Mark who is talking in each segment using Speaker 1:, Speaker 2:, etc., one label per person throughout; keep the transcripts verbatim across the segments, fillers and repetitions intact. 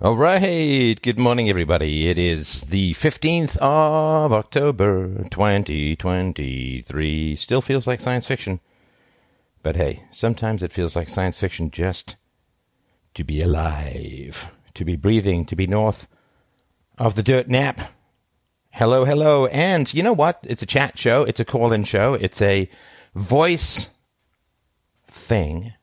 Speaker 1: All right. Good morning, everybody. It is the fifteenth of October, twenty twenty-three. Still feels like science fiction. But hey, sometimes it feels like science fiction just to be alive, to be breathing, to be north of the dirt nap. Hello, hello. And you know what? It's a chat show. It's a call-in show. It's a voice thing.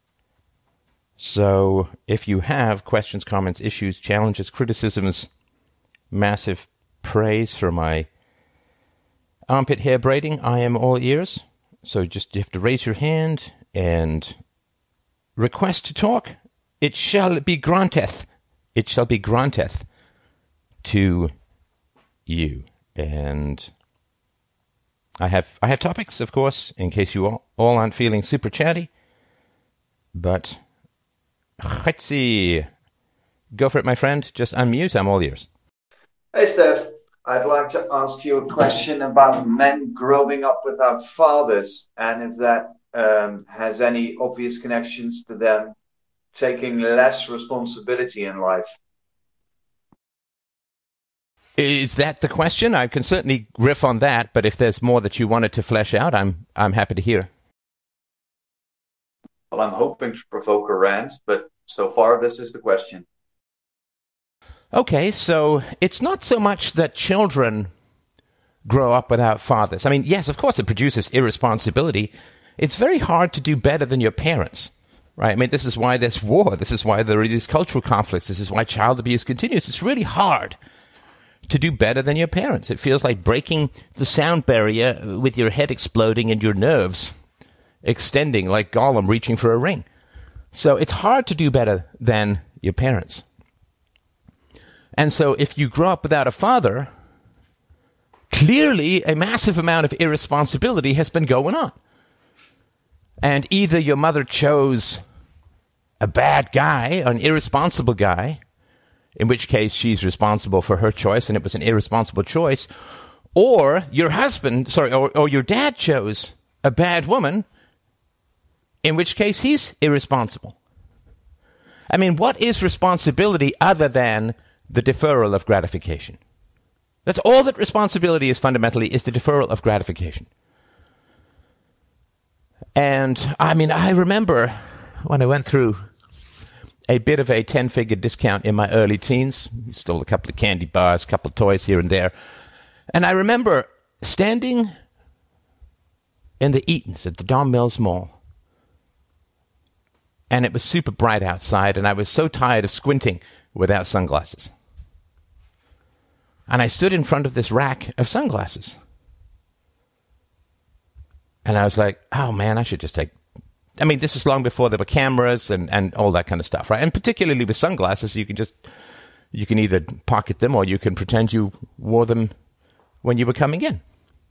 Speaker 1: So if you have questions, comments, issues, challenges, criticisms, massive praise for my armpit hair braiding, I am all ears. So just you have to raise your hand and request to talk. It shall be granteth. It shall be granteth to you. And I have I have topics, of course, in case you all, all aren't feeling super chatty. But let's see. Go for it, my friend. Just unmute. I'm all ears.
Speaker 2: Hey, Steph. I'd like to ask you a question about men growing up without fathers, and if that um, has any obvious connections to them taking less responsibility in life.
Speaker 1: Is that the question? I can certainly riff on that, but if there's more that you wanted to flesh out, I'm I'm happy to hear.
Speaker 2: Well, I'm hoping to provoke a rant, but so far this is the question.
Speaker 1: Okay, so it's not so much that children grow up without fathers. I mean, yes, of course it produces irresponsibility. It's very hard to do better than your parents, right? I mean, this is why there's war. This is why there are these cultural conflicts. This is why child abuse continues. It's really hard to do better than your parents. It feels like breaking the sound barrier with your head exploding and your nerves extending like Gollum reaching for a ring. So it's hard to do better than your parents. And so if you grow up without a father, clearly a massive amount of irresponsibility has been going on. And either your mother chose a bad guy, an irresponsible guy, in which case she's responsible for her choice and it was an irresponsible choice, or your husband, sorry, or, or your dad chose a bad woman, in which case he's irresponsible. I mean, what is responsibility other than the deferral of gratification? That's all that responsibility is fundamentally, is the deferral of gratification. And, I mean, I remember when I went through a bit of a ten-figure discount in my early teens, stole a couple of candy bars, a couple of toys here and there, and I remember standing in the Eatons at the Don Mills Mall, and it was super bright outside, and I was so tired of squinting without sunglasses. And I stood in front of this rack of sunglasses. And I was like, oh man, I should just take... I mean, this is long before there were cameras and, and all that kind of stuff, right? And particularly with sunglasses, you can just... You can either pocket them or you can pretend you wore them when you were coming in.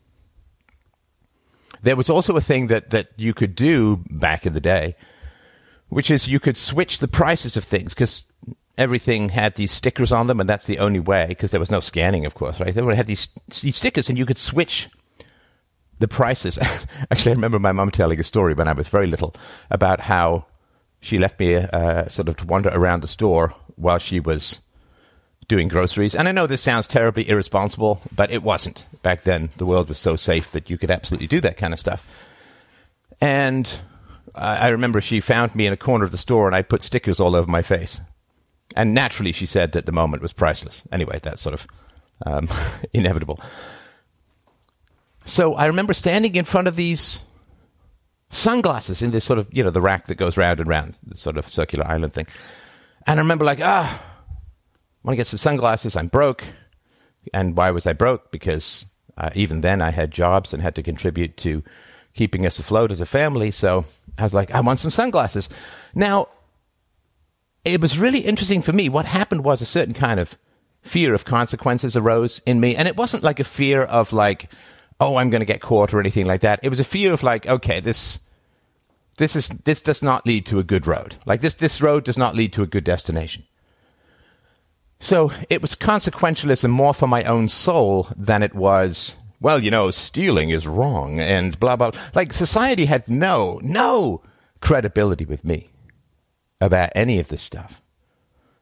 Speaker 1: There was also a thing that, that you could do back in the day, which is you could switch the prices of things, because everything had these stickers on them, and that's the only way, because there was no scanning, of course, right? Everyone had these, these stickers, and you could switch the prices. Actually, I remember my mum telling a story when I was very little about how she left me uh, sort of to wander around the store while she was doing groceries. And I know this sounds terribly irresponsible, but it wasn't. Back then, the world was so safe that you could absolutely do that kind of stuff. And I remember she found me in a corner of the store and I put stickers all over my face. And naturally she said that the moment was priceless. Anyway, that's sort of um, inevitable. So I remember standing in front of these sunglasses in this sort of, you know, the rack that goes round and round, the sort of circular island thing. And I remember like, ah, I want to get some sunglasses. I'm broke. And why was I broke? Because uh, even then I had jobs and had to contribute to keeping us afloat as a family. So I was like, I want some sunglasses. Now, it was really interesting for me. What happened was a certain kind of fear of consequences arose in me. And it wasn't like a fear of like, oh, I'm going to get caught or anything like that. It was a fear of like, okay, this this is this does not lead to a good road. Like this this road does not lead to a good destination. So it was consequentialism more for my own soul than it was, well, you know, stealing is wrong and blah, blah. Like society had no, no credibility with me about any of this stuff.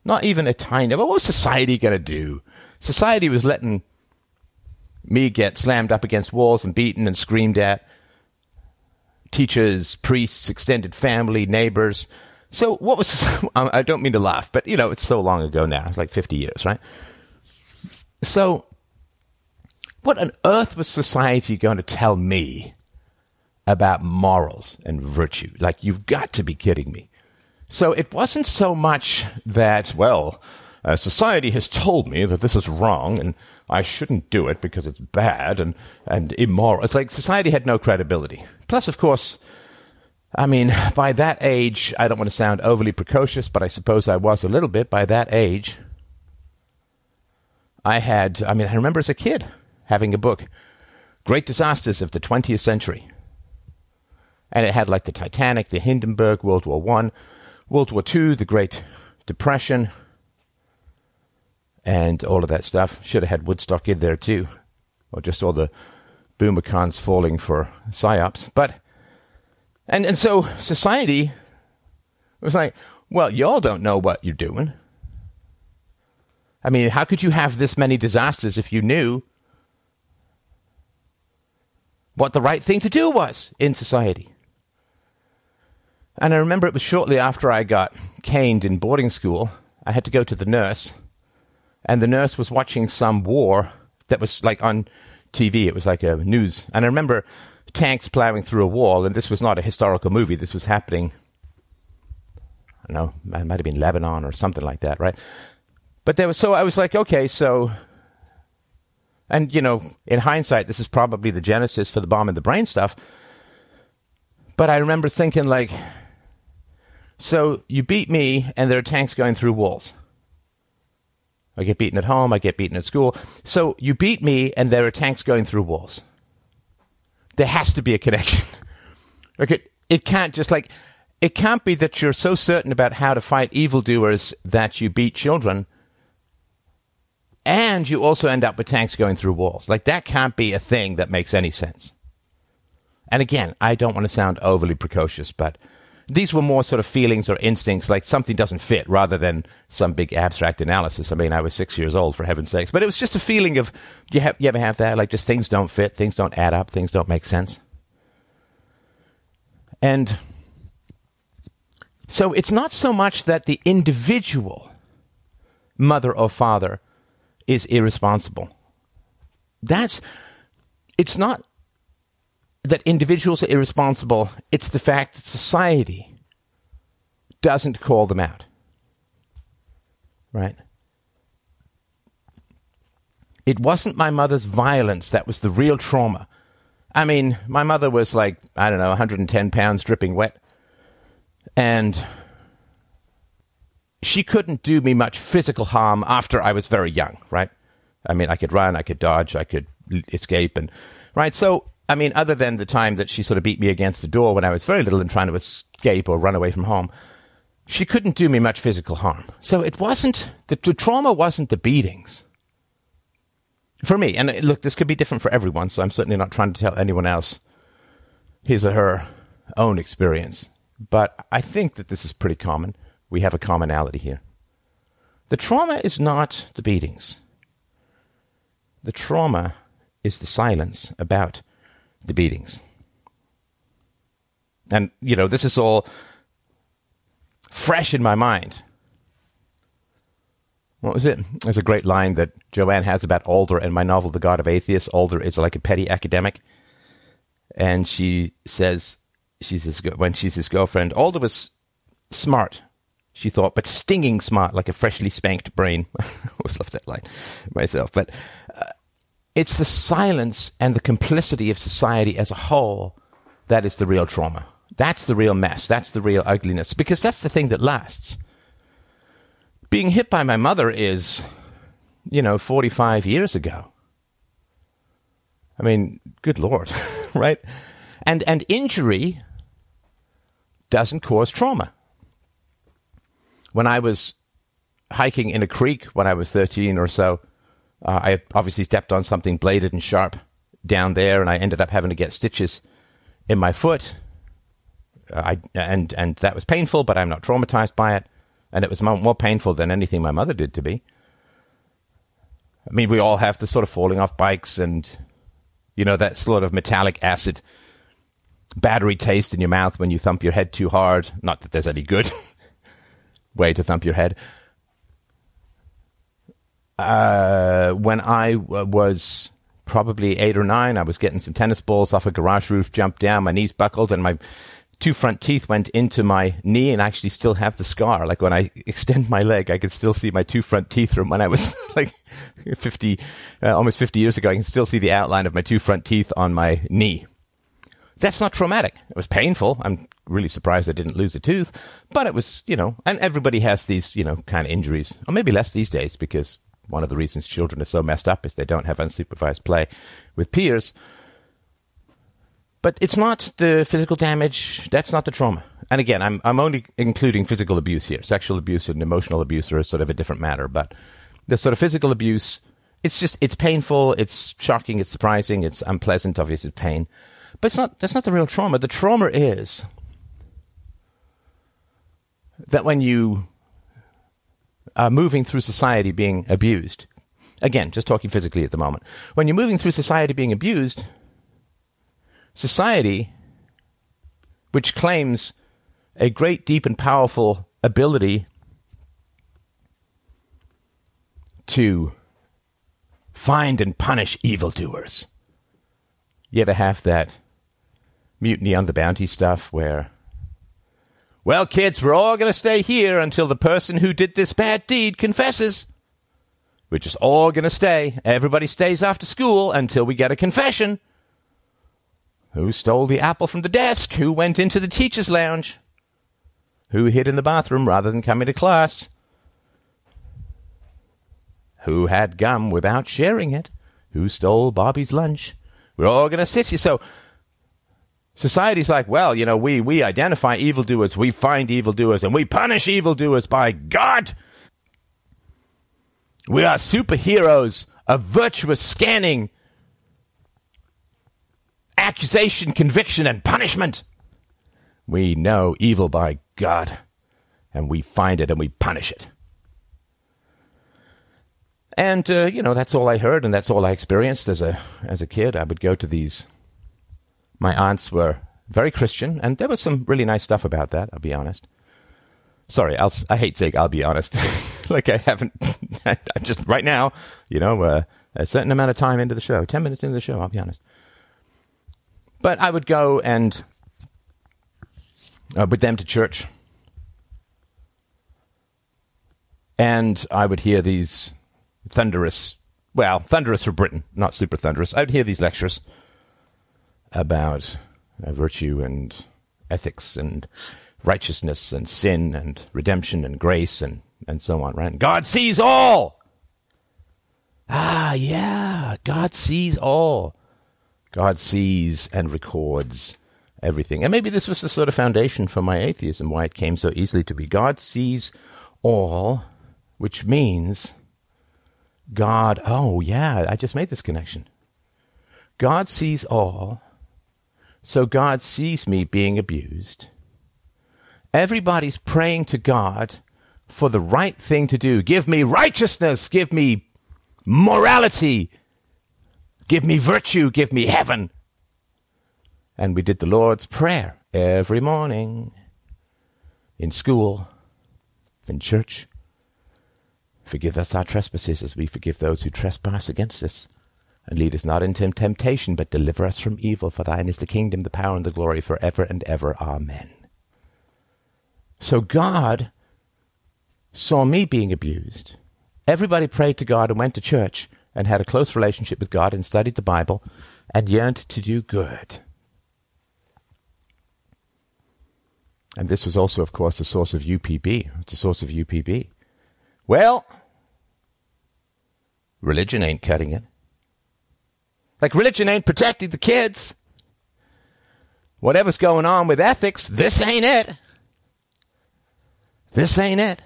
Speaker 1: Not even a tiny. What was society going to do? Society was letting me get slammed up against walls and beaten and screamed at. Teachers, priests, extended family, neighbors. So what was... I don't mean to laugh, but, you know, it's so long ago now. It's like fifty years, right? So what on earth was society going to tell me about morals and virtue? Like, you've got to be kidding me. So it wasn't so much that, well, uh, society has told me that this is wrong and I shouldn't do it because it's bad and, and immoral. It's like society had no credibility. Plus, of course, I mean, by that age, I don't want to sound overly precocious, but I suppose I was a little bit. By that age, I had, I mean, I remember as a kid having a book, Great Disasters of the twentieth Century. And it had like the Titanic, the Hindenburg, World War One, World War Two, the Great Depression, and all of that stuff. Should have had Woodstock in there too, or just all the boomer cons falling for psyops. But, and, and so society was like, well, y'all don't know what you're doing. I mean, how could you have this many disasters if you knew what the right thing to do was in society? And I remember it was shortly after I got caned in boarding school. I had to go to the nurse, and the nurse was watching some war that was like on T V. It was like a news. And I remember tanks plowing through a wall, and this was not a historical movie. This was happening, I don't know, it might have been Lebanon or something like that, right? But there was, so I was like, okay, so, and you know, in hindsight, this is probably the genesis for the bomb in the brain stuff. But I remember thinking like, so you beat me and there are tanks going through walls. I get beaten at home, I get beaten at school. So you beat me and there are tanks going through walls. There has to be a connection. Like it, it can't just like, it can't be that you're so certain about how to fight evildoers that you beat children and you also end up with tanks going through walls. Like that can't be a thing that makes any sense. And again, I don't want to sound overly precocious, but these were more sort of feelings or instincts, like something doesn't fit, rather than some big abstract analysis. I mean, I was six years old, for heaven's sakes. But it was just a feeling of, you, have, you ever have that? Like, just things don't fit, things don't add up, things don't make sense. And so it's not so much that the individual mother or father is irresponsible. That's, it's not that individuals are irresponsible, it's the fact that society doesn't call them out. Right? It wasn't my mother's violence that was the real trauma. I mean, my mother was like, I don't know, one hundred ten pounds dripping wet. And she couldn't do me much physical harm after I was very young, right? I mean, I could run, I could dodge, I could escape, and right? So, I mean, other than the time that she sort of beat me against the door when I was very little and trying to escape or run away from home, she couldn't do me much physical harm. So it wasn't, the, the trauma wasn't the beatings. For me, and look, this could be different for everyone, so I'm certainly not trying to tell anyone else his or her own experience. But I think that this is pretty common. We have a commonality here. The trauma is not the beatings. The trauma is the silence about the beatings. And, you know, this is all fresh in my mind. What was it? There's a great line that Joanne has about Alder in my novel, The God of Atheists. Alder is like a petty academic. And she says, she's his, when she's his girlfriend, Alder was smart, she thought, but stinging smart, like a freshly spanked brain. I always love that line myself. But uh, it's the silence and the complicity of society as a whole that is the real trauma. That's the real mess. That's the real ugliness. Because that's the thing that lasts. Being hit by my mother is, you know, forty-five years ago. I mean, good Lord, right? And and injury doesn't cause trauma. When I was hiking in a creek when I was thirteen or so, uh, I obviously stepped on something bladed and sharp down there, and I ended up having to get stitches in my foot. Uh, I, and and that was painful, but I'm not traumatized by it. And it was more, more painful than anything my mother did to me. I mean, we all have the sort of falling off bikes and, you know, that sort of metallic acid battery taste in your mouth when you thump your head too hard. Not that there's any good way to thump your head. Uh, when I w- was probably eight or nine, I was getting some tennis balls off a garage roof, jumped down, my knees buckled, and my two front teeth went into my knee, and I actually still have the scar. Like when I extend my leg, I can still see my two front teeth from when I was like fifty, uh, almost fifty years ago. I can still see the outline of my two front teeth on my knee. That's not traumatic. It was painful. I'm really surprised I didn't lose a tooth, but it was, you know, and everybody has these, you know, kind of injuries, or maybe less these days, because one of the reasons children are so messed up is they don't have unsupervised play with peers. But it's not the physical damage. That's not the trauma. And again, I'm I'm only including physical abuse here. Sexual abuse and emotional abuse are sort of a different matter. But the sort of physical abuse, it's just, it's painful, it's shocking, it's surprising, it's unpleasant, obviously it's pain. But it's not, that's not the real trauma. The trauma is that when you are moving through society being abused, again, just talking physically at the moment, when you're moving through society being abused, society, which claims a great, deep, and powerful ability to find and punish evildoers. You ever have that Mutiny on the Bounty stuff where, well, kids, we're all going to stay here until the person who did this bad deed confesses. We're just all going to stay. Everybody stays after school until we get a confession. Who stole the apple from the desk? Who went into the teacher's lounge? Who hid in the bathroom rather than coming to class? Who had gum without sharing it? Who stole Bobby's lunch? We're all going to sit here. So society's like, well, you know, we, we identify evildoers, we find evildoers, and we punish evildoers by God. We are superheroes of virtuous scanning, accusation, conviction, and punishment. We know evil by God, and we find it and we punish it. And, uh, you know, that's all I heard, and that's all I experienced as a as a kid. I would go to these. My aunts were very Christian, and there was some really nice stuff about that, I'll be honest. Sorry, I'll, I hate saying I'll be honest. Like I haven't, I just right now, you know, uh, a certain amount of time into the show, ten minutes into the show, I'll be honest. But I would go and uh, with them to church, and I would hear these thunderous, well, thunderous for Britain, not super thunderous. I would hear these lectures about uh, virtue and ethics and righteousness and sin and redemption and grace and, and so on, right? And God sees all. Ah, yeah, God sees all. God sees and records everything. And maybe this was the sort of foundation for my atheism, why it came so easily to be. God sees all, which means God, oh yeah, I just made this connection. God sees all, so God sees me being abused. Everybody's praying to God for the right thing to do. Give me righteousness, give me morality, give me virtue, give me heaven. And we did the Lord's Prayer every morning, in school, in church. Forgive us our trespasses as we forgive those who trespass against us. And lead us not into temptation, but deliver us from evil. For thine is the kingdom, the power, and the glory forever and ever. Amen. So God saw me being abused. Everybody prayed to God and went to church and had a close relationship with God and studied the Bible and yearned to do good. And this was also, of course, the source of U P B. It's a source of U P B. Well, religion ain't cutting it. Like religion ain't protecting the kids. Whatever's going on with ethics, this ain't it. This ain't it.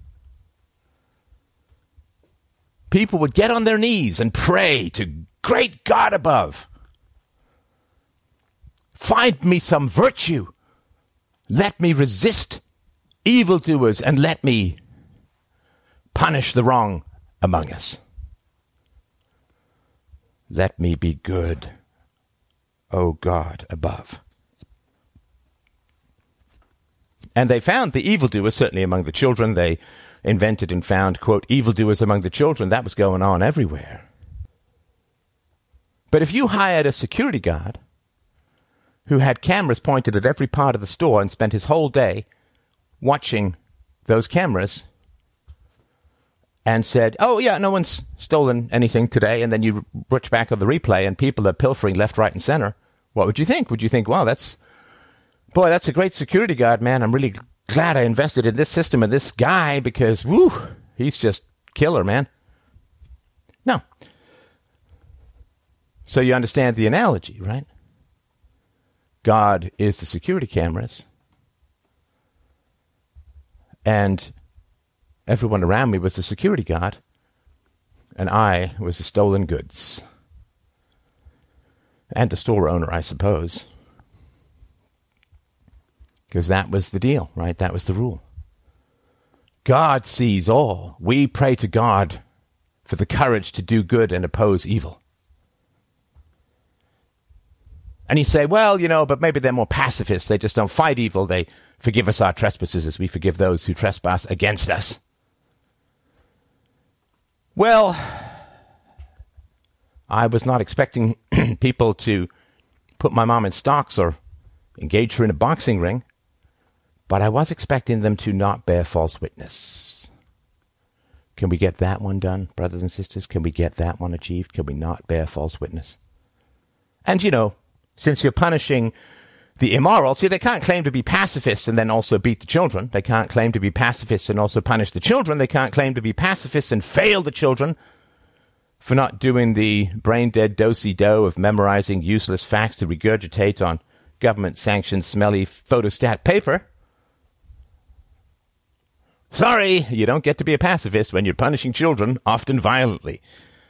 Speaker 1: People would get on their knees and pray to great God above. Find me some virtue. Let me resist evildoers and let me punish the wrong among us. Let me be good, O God above. And they found the evildoers, certainly among the children. They invented and found, quote, evildoers among the children. That was going on everywhere. But if you hired a security guard who had cameras pointed at every part of the store and spent his whole day watching those cameras and said, oh, yeah, no one's stolen anything today, and then you watch back on the replay and people are pilfering left, right, and center, what would you think? Would you think, wow, that's, boy, that's a great security guard, man. I'm really glad I invested in this system and this guy because, woo, he's just killer, man. No. So you understand the analogy, right? God is the security cameras, and everyone around me was the security guard, and I was the stolen goods. And the store owner, I suppose. Because that was the deal, right? That was the rule. God sees all. We pray to God for the courage to do good and oppose evil. And you say, well, you know, but maybe they're more pacifists. They just don't fight evil. They forgive us our trespasses as we forgive those who trespass against us. Well, I was not expecting people to put my mom in stocks or engage her in a boxing ring, but I was expecting them to not bear false witness. Can we get that one done, brothers and sisters? Can we get that one achieved? Can we not bear false witness? And, you know, since you're punishing the immoral, see, they can't claim to be pacifists and then also beat the children. They can't claim to be pacifists and also punish the children. They can't claim to be pacifists and fail the children for not doing the brain-dead do-si-do of memorizing useless facts to regurgitate on government-sanctioned smelly photostat paper. Sorry, you don't get to be a pacifist when you're punishing children, often violently.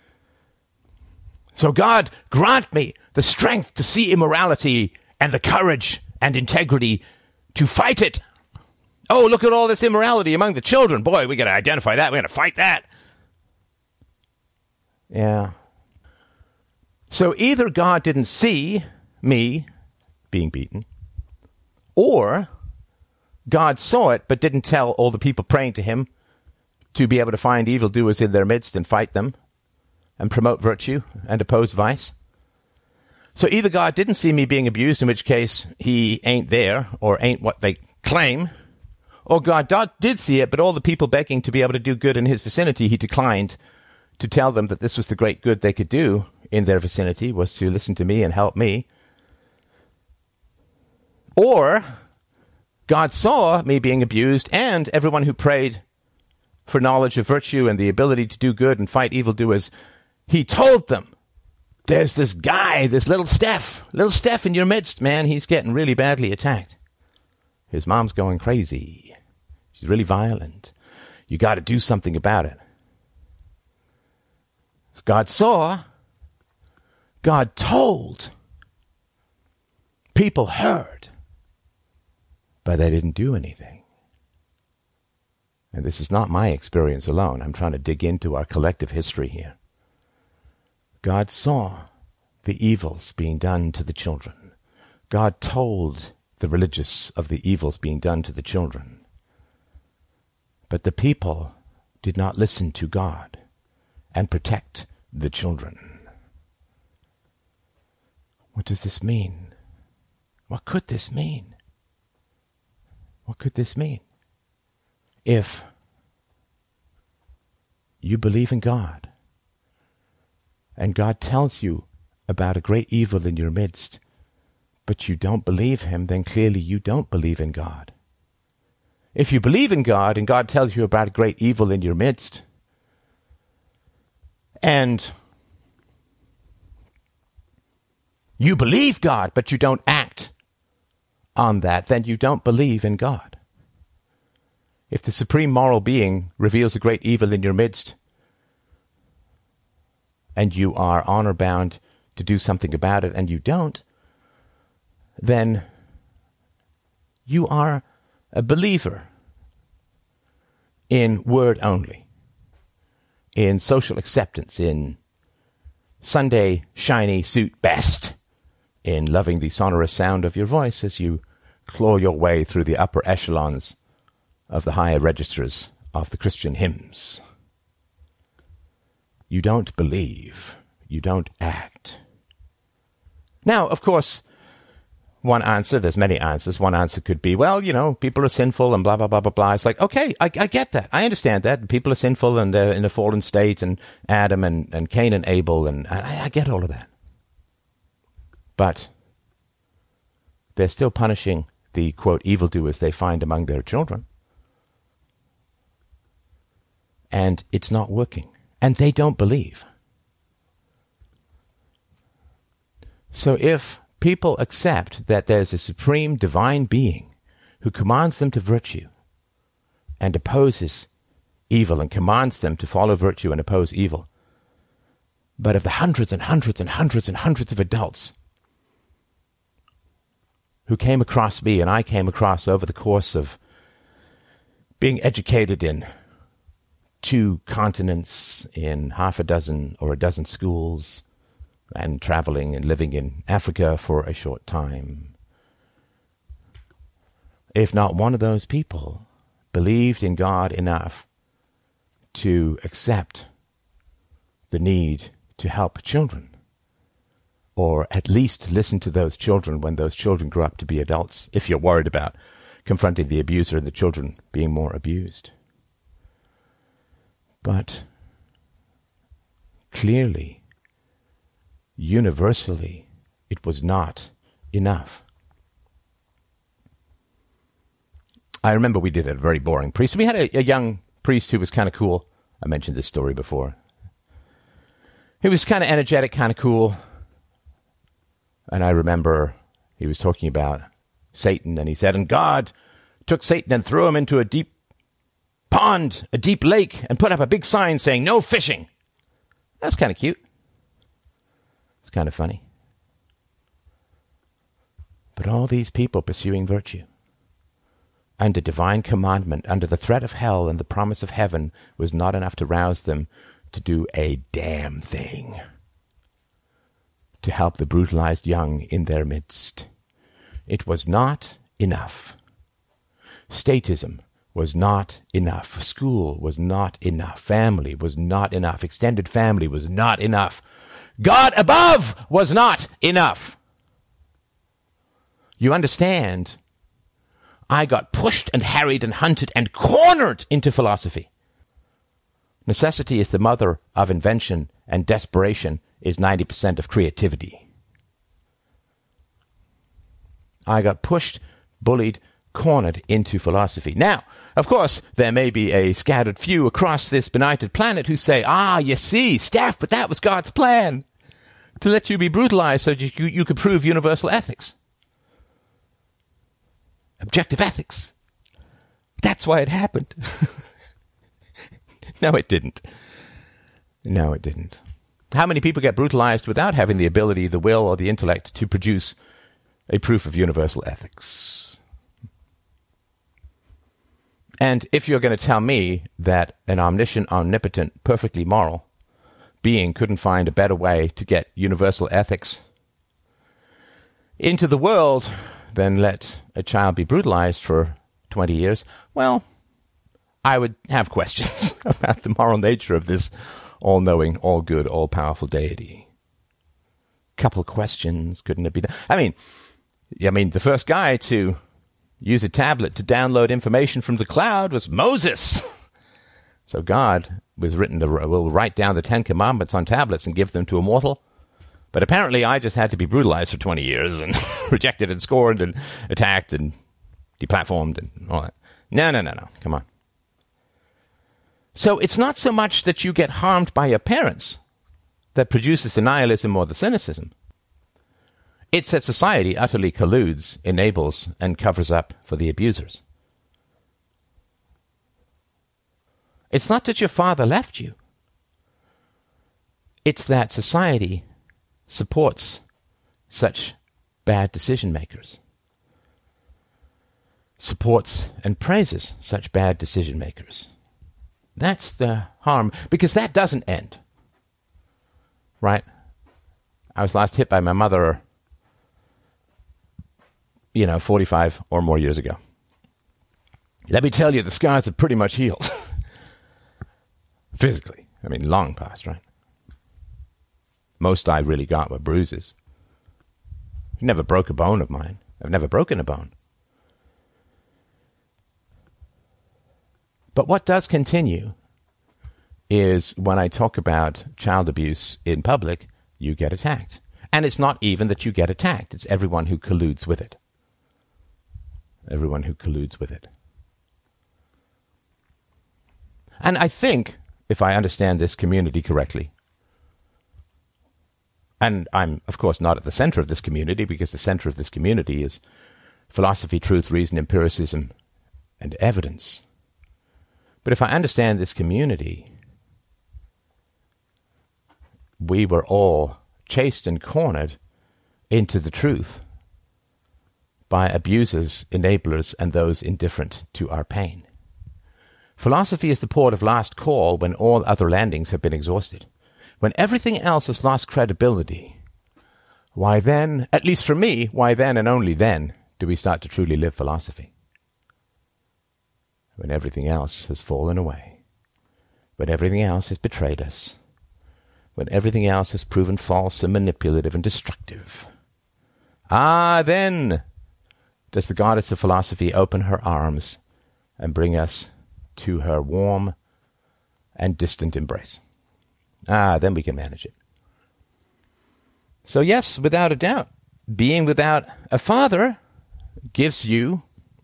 Speaker 1: So God, grant me the strength to see immorality and the courage and integrity to fight it. Oh, look at all this immorality among the children. Boy, we got to identify that. We got to fight that. Yeah. So either God didn't see me being beaten, or God saw it but didn't tell all the people praying to him to be able to find evildoers in their midst and fight them and promote virtue and oppose vice. So either God didn't see me being abused, in which case he ain't there or ain't what they claim, or God did see it, but all the people begging to be able to do good in his vicinity, he declined to tell them that this was the great good they could do in their vicinity, was to listen to me and help me. Or God saw me being abused, and everyone who prayed for knowledge of virtue and the ability to do good and fight evildoers, he told them, there's this guy, this little Steph, little Steph in your midst, man. He's getting really badly attacked. His mom's going crazy. She's really violent. You got to do something about it. God saw, God told, people heard, but they didn't do anything. And this is not my experience alone. I'm trying to dig into our collective history here. God saw the evils being done to the children. God told the religious of the evils being done to the children. But the people did not listen to God and protect the children. What does this mean? What could this mean? What could this mean? If you believe in God, and God tells you about a great evil in your midst, but you don't believe him, then clearly you don't believe in God. If you believe in God and God tells you about a great evil in your midst, and you believe God, but you don't act on that, then you don't believe in God. If the supreme moral being reveals a great evil in your midst, and you are honor-bound to do something about it, and you don't, then you are a believer in word only, in social acceptance, in Sunday shiny suit best, in loving the sonorous sound of your voice as you claw your way through the upper echelons of the higher registers of the Christian hymns. You don't believe. You don't act. Now, of course, one answer, there's many answers. One answer could be, well, you know, people are sinful and blah, blah, blah, blah, blah. It's like, okay, I, I get that. I understand that. People are sinful and they're in a fallen state, and Adam and, and Cain and Abel, and, and I, I get all of that. But they're still punishing the, quote, evildoers they find among their children. And it's not working. And they don't believe. So if people accept that there's a supreme divine being who commands them to virtue and opposes evil, and commands them to follow virtue and oppose evil, but of the hundreds and hundreds and hundreds and hundreds of adults who came across me and I came across over the course of being educated in two continents, in half a dozen or a dozen schools, and traveling and living in Africa for a short time. If not one of those people believed in God enough to accept the need to help children, or at least listen to those children when those children grow up to be adults, if you're worried about confronting the abuser and the children being more abused. But clearly, universally, it was not enough. I remember we did a very boring priest. We had a, a young priest who was kind of cool. I mentioned this story before. He was kind of energetic, kind of cool. And I remember he was talking about Satan, and he said, and God took Satan and threw him into a deep pond, a deep lake, and put up a big sign saying, no fishing. That's kind of cute. It's kind of funny. But all these people pursuing virtue, under divine commandment, under the threat of hell and the promise of heaven, was not enough to rouse them to do a damn thing to help the brutalized young in their midst. It was not enough. Statism was not enough. School was not enough. Family was not enough. Extended family was not enough. God above was not enough. You understand? I got pushed and harried and hunted and cornered into philosophy. Necessity is the mother of invention, and desperation is ninety percent of creativity. I got pushed, bullied, cornered into philosophy. Now, of course, there may be a scattered few across this benighted planet who say, ah, you see, Steph, but that was God's plan, to let you be brutalized so that you, you could prove universal ethics. Objective ethics. That's why it happened. No, it didn't. No, it didn't. How many people get brutalized without having the ability, the will, or the intellect to produce a proof of universal ethics? And if you're going to tell me that an omniscient, omnipotent, perfectly moral being couldn't find a better way to get universal ethics into the world than let a child be brutalized for twenty years, well, I would have questions about the moral nature of this all-knowing, all-good, all-powerful deity. Couple of questions, couldn't it be done? I mean, I mean, the first guy to use a tablet to download information from the cloud was Moses. So God was written to will write down the Ten Commandments on tablets and give them to a mortal. But apparently I just had to be brutalized for twenty years and rejected and scorned and attacked and deplatformed and all that. No, no, no, no. Come on. So it's not so much that you get harmed by your parents that produces the nihilism or the cynicism. It's that society utterly colludes, enables, and covers up for the abusers. It's not that your father left you. It's that society supports such bad decision makers, supports and praises such bad decision makers. That's the harm, because that doesn't end. Right? I was last hit by my mother, you know, forty-five or more years ago. Let me tell you, the scars have pretty much healed. Physically. I mean, long past, right? Most I really got were bruises. Never broke a bone of mine. I've never broken a bone. But what does continue is when I talk about child abuse in public, you get attacked. And it's not even that you get attacked. It's everyone who colludes with it. Everyone who colludes with it. And I think, if I understand this community correctly, and I'm, of course, not at the center of this community, because the center of this community is philosophy, truth, reason, empiricism, and evidence. But if I understand this community, we were all chased and cornered into the truth by abusers, enablers, and those indifferent to our pain. Philosophy is the port of last call when all other landings have been exhausted. When everything else has lost credibility, why then, at least for me, why then and only then do we start to truly live philosophy? When everything else has fallen away, when everything else has betrayed us, when everything else has proven false and manipulative and destructive. Ah, then does the goddess of philosophy open her arms and bring us to her warm and distant embrace. Ah, then we can manage it. So yes, without a doubt, being without a father gives you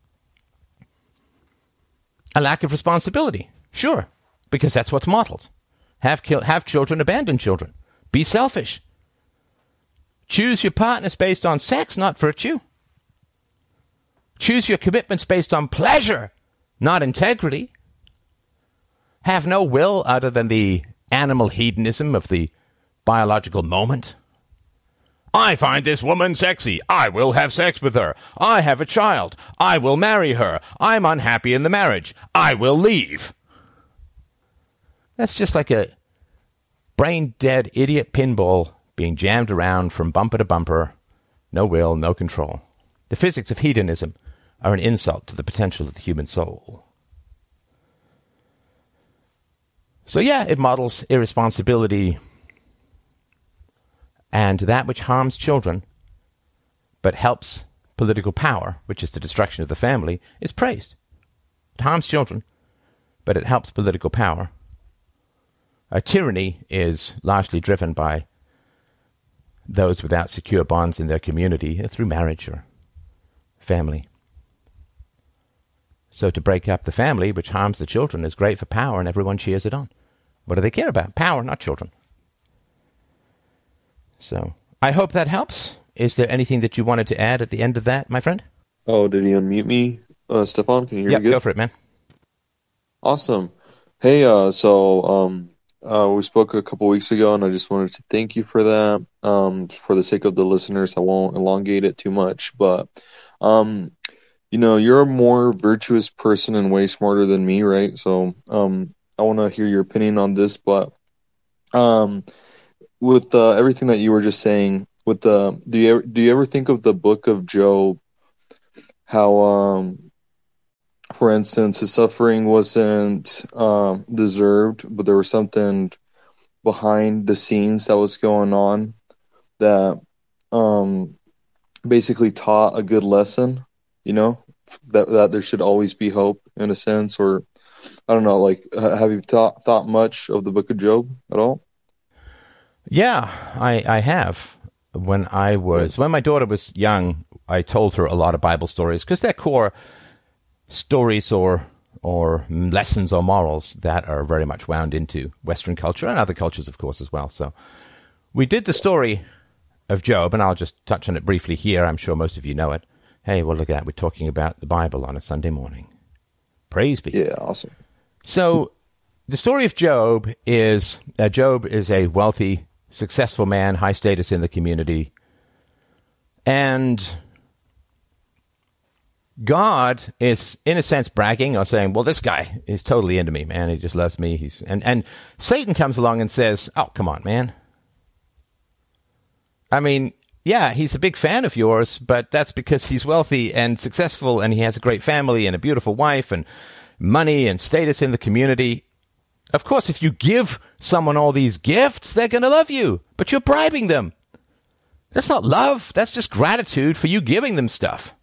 Speaker 1: a lack of responsibility. Sure, because that's what's modeled. Have, ki- have children, abandon children. Be selfish. Choose your partners based on sex, not virtue. Choose your commitments based on pleasure, not integrity. Have no will other than the animal hedonism of the biological moment. I find this woman sexy. I will have sex with her. I have a child. I will marry her. I'm unhappy in the marriage. I will leave. That's just like a brain-dead idiot pinball being jammed around from bumper to bumper. No will, no control. The physics of hedonism are an insult to the potential of the human soul. So yeah, it models irresponsibility and that which harms children but helps political power, which is the destruction of the family, is praised. It harms children, but it helps political power. A tyranny is largely driven by those without secure bonds in their community through marriage or family. So to break up the family, which harms the children, is great for power, and everyone cheers it on. What do they care about? Power, not children. So I hope that helps. Is there anything that you wanted to add at the end of that, my friend?
Speaker 3: Oh, did he unmute me? Uh, Stefan, can you hear
Speaker 1: yep,
Speaker 3: me good?
Speaker 1: Go for it, man.
Speaker 3: Awesome. Hey, uh, so um, uh, we spoke a couple weeks ago, and I just wanted to thank you for that. Um, for the sake of the listeners, I won't elongate it too much, but um, you know, you're a more virtuous person and way smarter than me, right? So um, I want to hear your opinion on this, but um. With uh, everything that you were just saying, with the do you ever, do you ever think of the book of Job? How, um, for instance, his suffering wasn't uh, deserved, but there was something behind the scenes that was going on that um, basically taught a good lesson. You know, that that there should always be hope in a sense, or I don't know. Like, have you thought thought much of the book of Job at all?
Speaker 1: Yeah, I, I have. When I was, when my daughter was young, I told her a lot of Bible stories because they're core stories or or lessons or morals that are very much wound into Western culture and other cultures, of course, as well. So we did the story of Job, and I'll just touch on it briefly here. I'm sure most of you know it. Hey, well, look at that. We're talking about the Bible on a Sunday morning. Praise be.
Speaker 3: Yeah, awesome.
Speaker 1: So the story of Job is, uh, Job is a wealthy, successful man, high status in the community. And God is, in a sense, bragging or saying, well, this guy is totally into me, man. He just loves me. He's and, and Satan comes along and says, oh, come on, man. I mean, yeah, he's a big fan of yours, but that's because he's wealthy and successful and he has a great family and a beautiful wife and money and status in the community. Of course, if you give someone all these gifts, they're going to love you, but you're bribing them. That's not love. That's just gratitude for you giving them stuff.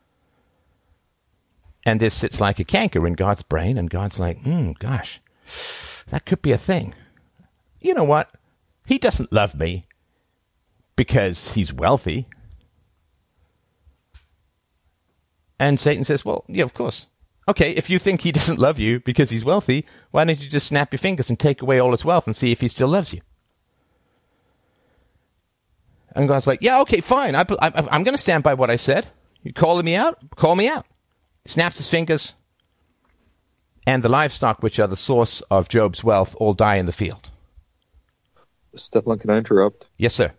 Speaker 1: And this sits like a canker in God's brain, and God's like, hmm, gosh, that could be a thing. You know what? He doesn't love me because he's wealthy. And Satan says, well, yeah, of course. Okay, if you think he doesn't love you because he's wealthy, why don't you just snap your fingers and take away all his wealth and see if he still loves you? And God's like, yeah, okay, fine. I, I, I'm going to stand by what I said. You calling me out? Call me out. Snaps his fingers, and the livestock, which are the source of Job's wealth, all die in the field.
Speaker 3: Stefan, can I interrupt?
Speaker 1: Yes, sir.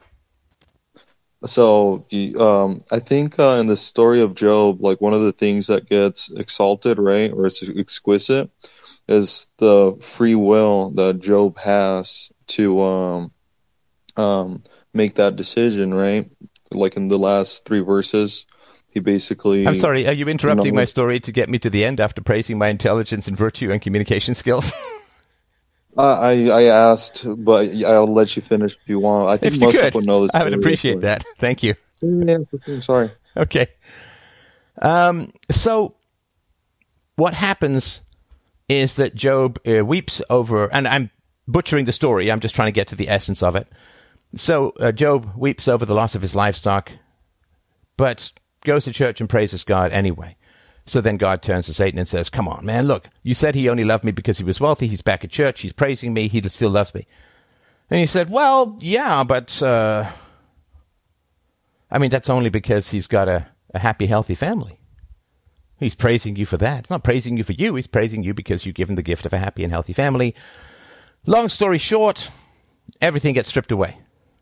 Speaker 3: So, um, I think uh, in the story of Job, like one of the things that gets exalted, right, or is exquisite, is the free will that Job has to um, um, make that decision, right? Like in the last three verses. He basically...
Speaker 1: I'm sorry, are you interrupting
Speaker 3: you know,
Speaker 1: my story to get me to the end after praising my intelligence and virtue and communication skills?
Speaker 3: uh, I I asked, but I'll let you finish if you want. I think
Speaker 1: if you
Speaker 3: most
Speaker 1: could,
Speaker 3: people know this.
Speaker 1: I would appreciate that. Thank you.
Speaker 3: Yeah, sorry.
Speaker 1: Okay. Um, so what happens is that Job uh, weeps over, and I'm butchering the story, I'm just trying to get to the essence of it. So uh, Job weeps over the loss of his livestock, but goes to church and praises God anyway. So then God turns to Satan and says, come on, man, look, you said he only loved me because he was wealthy. He's back at church. He's praising me. He still loves me. And he said, well, yeah, but, uh, I mean, that's only because he's got a, a happy, healthy family. He's praising you for that. He's not praising you for you. He's praising you because you give him the gift of a happy and healthy family. Long story short, everything gets stripped away.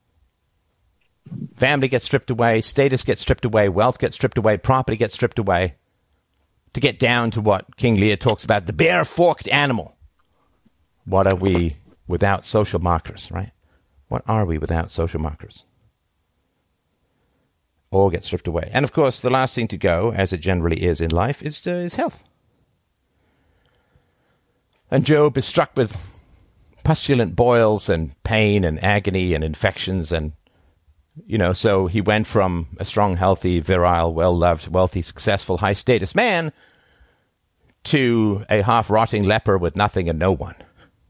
Speaker 1: Family gets stripped away, status gets stripped away, wealth gets stripped away, property gets stripped away, to get down to what King Lear talks about, the bare-forked animal. What are we without social markers, right? What are we without social markers? All get stripped away. And, of course, the last thing to go, as it generally is in life, is, uh, is health. And Job is struck with pustulant boils and pain and agony and infections and You know, so he went from a strong, healthy, virile, well-loved, wealthy, successful, high-status man to a half-rotting leper with nothing and no one.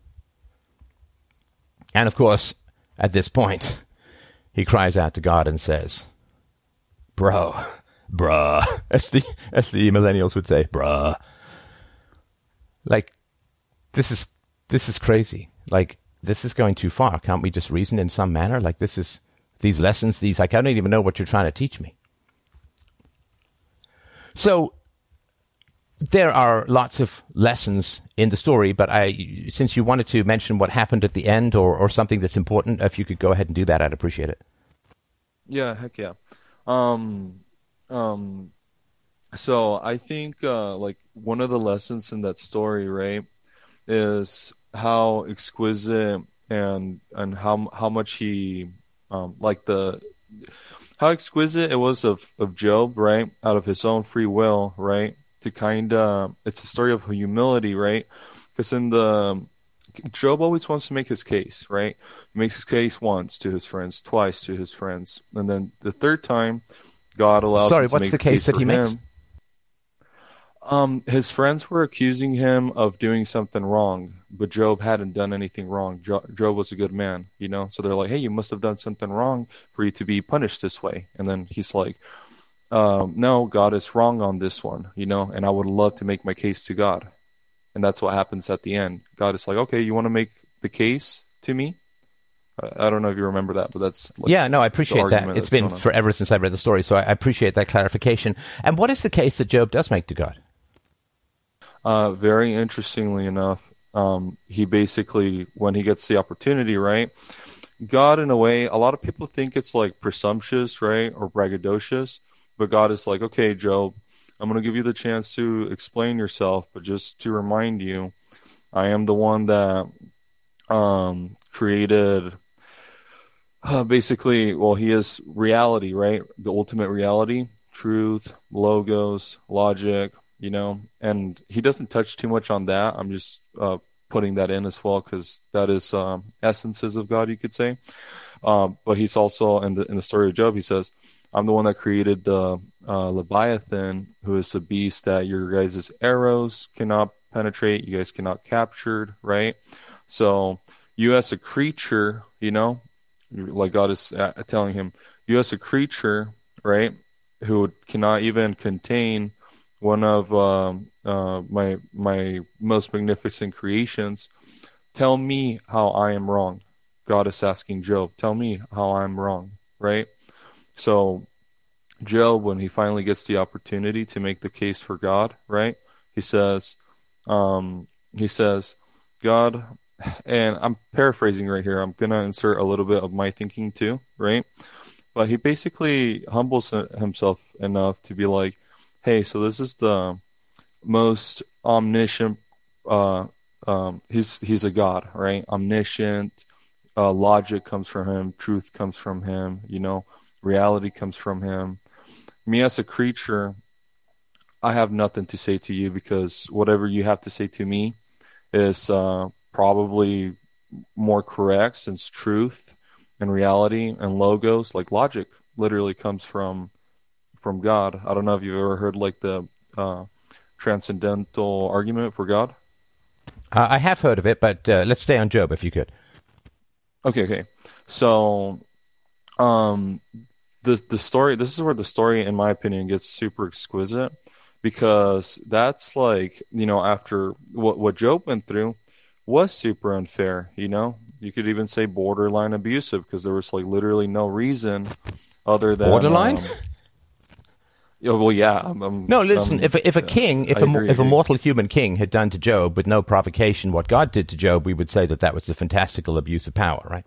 Speaker 1: And, of course, at this point, he cries out to God and says, bro, bruh, as the, as the millennials would say, bruh. Like, this is, this is crazy. Like, this is going too far. Can't we just reason in some manner? Like, this is... These lessons, these, like, I don't even know what you're trying to teach me. So there are lots of lessons in the story, but I, since you wanted to mention what happened at the end or, or something that's important, if you could go ahead and do that, I'd appreciate it.
Speaker 3: Yeah, heck yeah. Um, um, so I think, uh, like, one of the lessons in that story, right, is how exquisite and, and how, how much he... Um, like the, how exquisite it was of, of Job, right? Out of his own free will, right? To kind of, it's a story of humility, right? Because in the, Job always wants to make his case, right? He makes his case once to his friends, twice to his friends. And then the third time, God allows
Speaker 1: Sorry,
Speaker 3: him to
Speaker 1: what's
Speaker 3: make
Speaker 1: the case, case that he
Speaker 3: him.
Speaker 1: makes?
Speaker 3: Um, his friends were accusing him of doing something wrong, but Job hadn't done anything wrong. Jo- Job was a good man, you know? So they're like, hey, you must have done something wrong for you to be punished this way. And then he's like, um, no, God is wrong on this one, you know? And I would love to make my case to God. And that's what happens at the end. God is like, okay, you want to make the case to me? I don't know if you remember that, but that's... Like
Speaker 1: yeah, no, I appreciate that. It's been forever since I read the story, so I appreciate that clarification. And what is the case that Job does make to God?
Speaker 3: Uh, very interestingly enough, um, he basically, when he gets the opportunity, right, God, in a way, a lot of people think it's like presumptuous, right, or braggadocious, but God is like, okay, Job, I'm going to give you the chance to explain yourself, but just to remind you, I am the one that um, created uh, basically, well, he is reality, right? The ultimate reality, truth, logos, logic, you know, and he doesn't touch too much on that. I'm just uh, putting that in as well because that is um, essences of God, you could say. Um, but he's also in the in the story of Job. He says, "I'm the one that created the uh, Leviathan, who is the beast that your guys' arrows cannot penetrate. You guys cannot capture, right? So you as a creature, you know, like God is uh, telling him, you as a creature, right, who cannot even contain one of um, uh, my my most magnificent creations. Tell me how I am wrong." God is asking Job, tell me how I'm wrong, right? So Job, when he finally gets the opportunity to make the case for God, right? He says, um, he says, God, and I'm paraphrasing right here. I'm going to insert a little bit of my thinking too, right? But he basically humbles himself enough to be like, hey, so this is the most omniscient, uh, um, he's, he's a God, right? Omniscient, Uh, logic comes from him, truth comes from him, you know, reality comes from him. Me as a creature, I have nothing to say to you because whatever you have to say to me is uh, probably more correct since truth and reality and logos, like logic, literally comes from from God. I don't know if you've ever heard like the uh, transcendental argument for God.
Speaker 1: Uh, I have heard of it, but uh, let's stay on Job if you could.
Speaker 3: Okay, okay. So, um, the the story. This is where the story, in my opinion, gets super exquisite because that's like you know after what what Job went through was super unfair. You know, you could even say borderline abusive because there was like literally no reason other than
Speaker 1: Borderline?
Speaker 3: Um, yeah, well, yeah. I'm, I'm,
Speaker 1: No, listen.
Speaker 3: I'm,
Speaker 1: if a, if a king, if
Speaker 3: I
Speaker 1: a
Speaker 3: agree,
Speaker 1: if a
Speaker 3: agree.
Speaker 1: mortal human king had done to Job with no provocation what God did to Job, we would say that that was a fantastical abuse of power, right?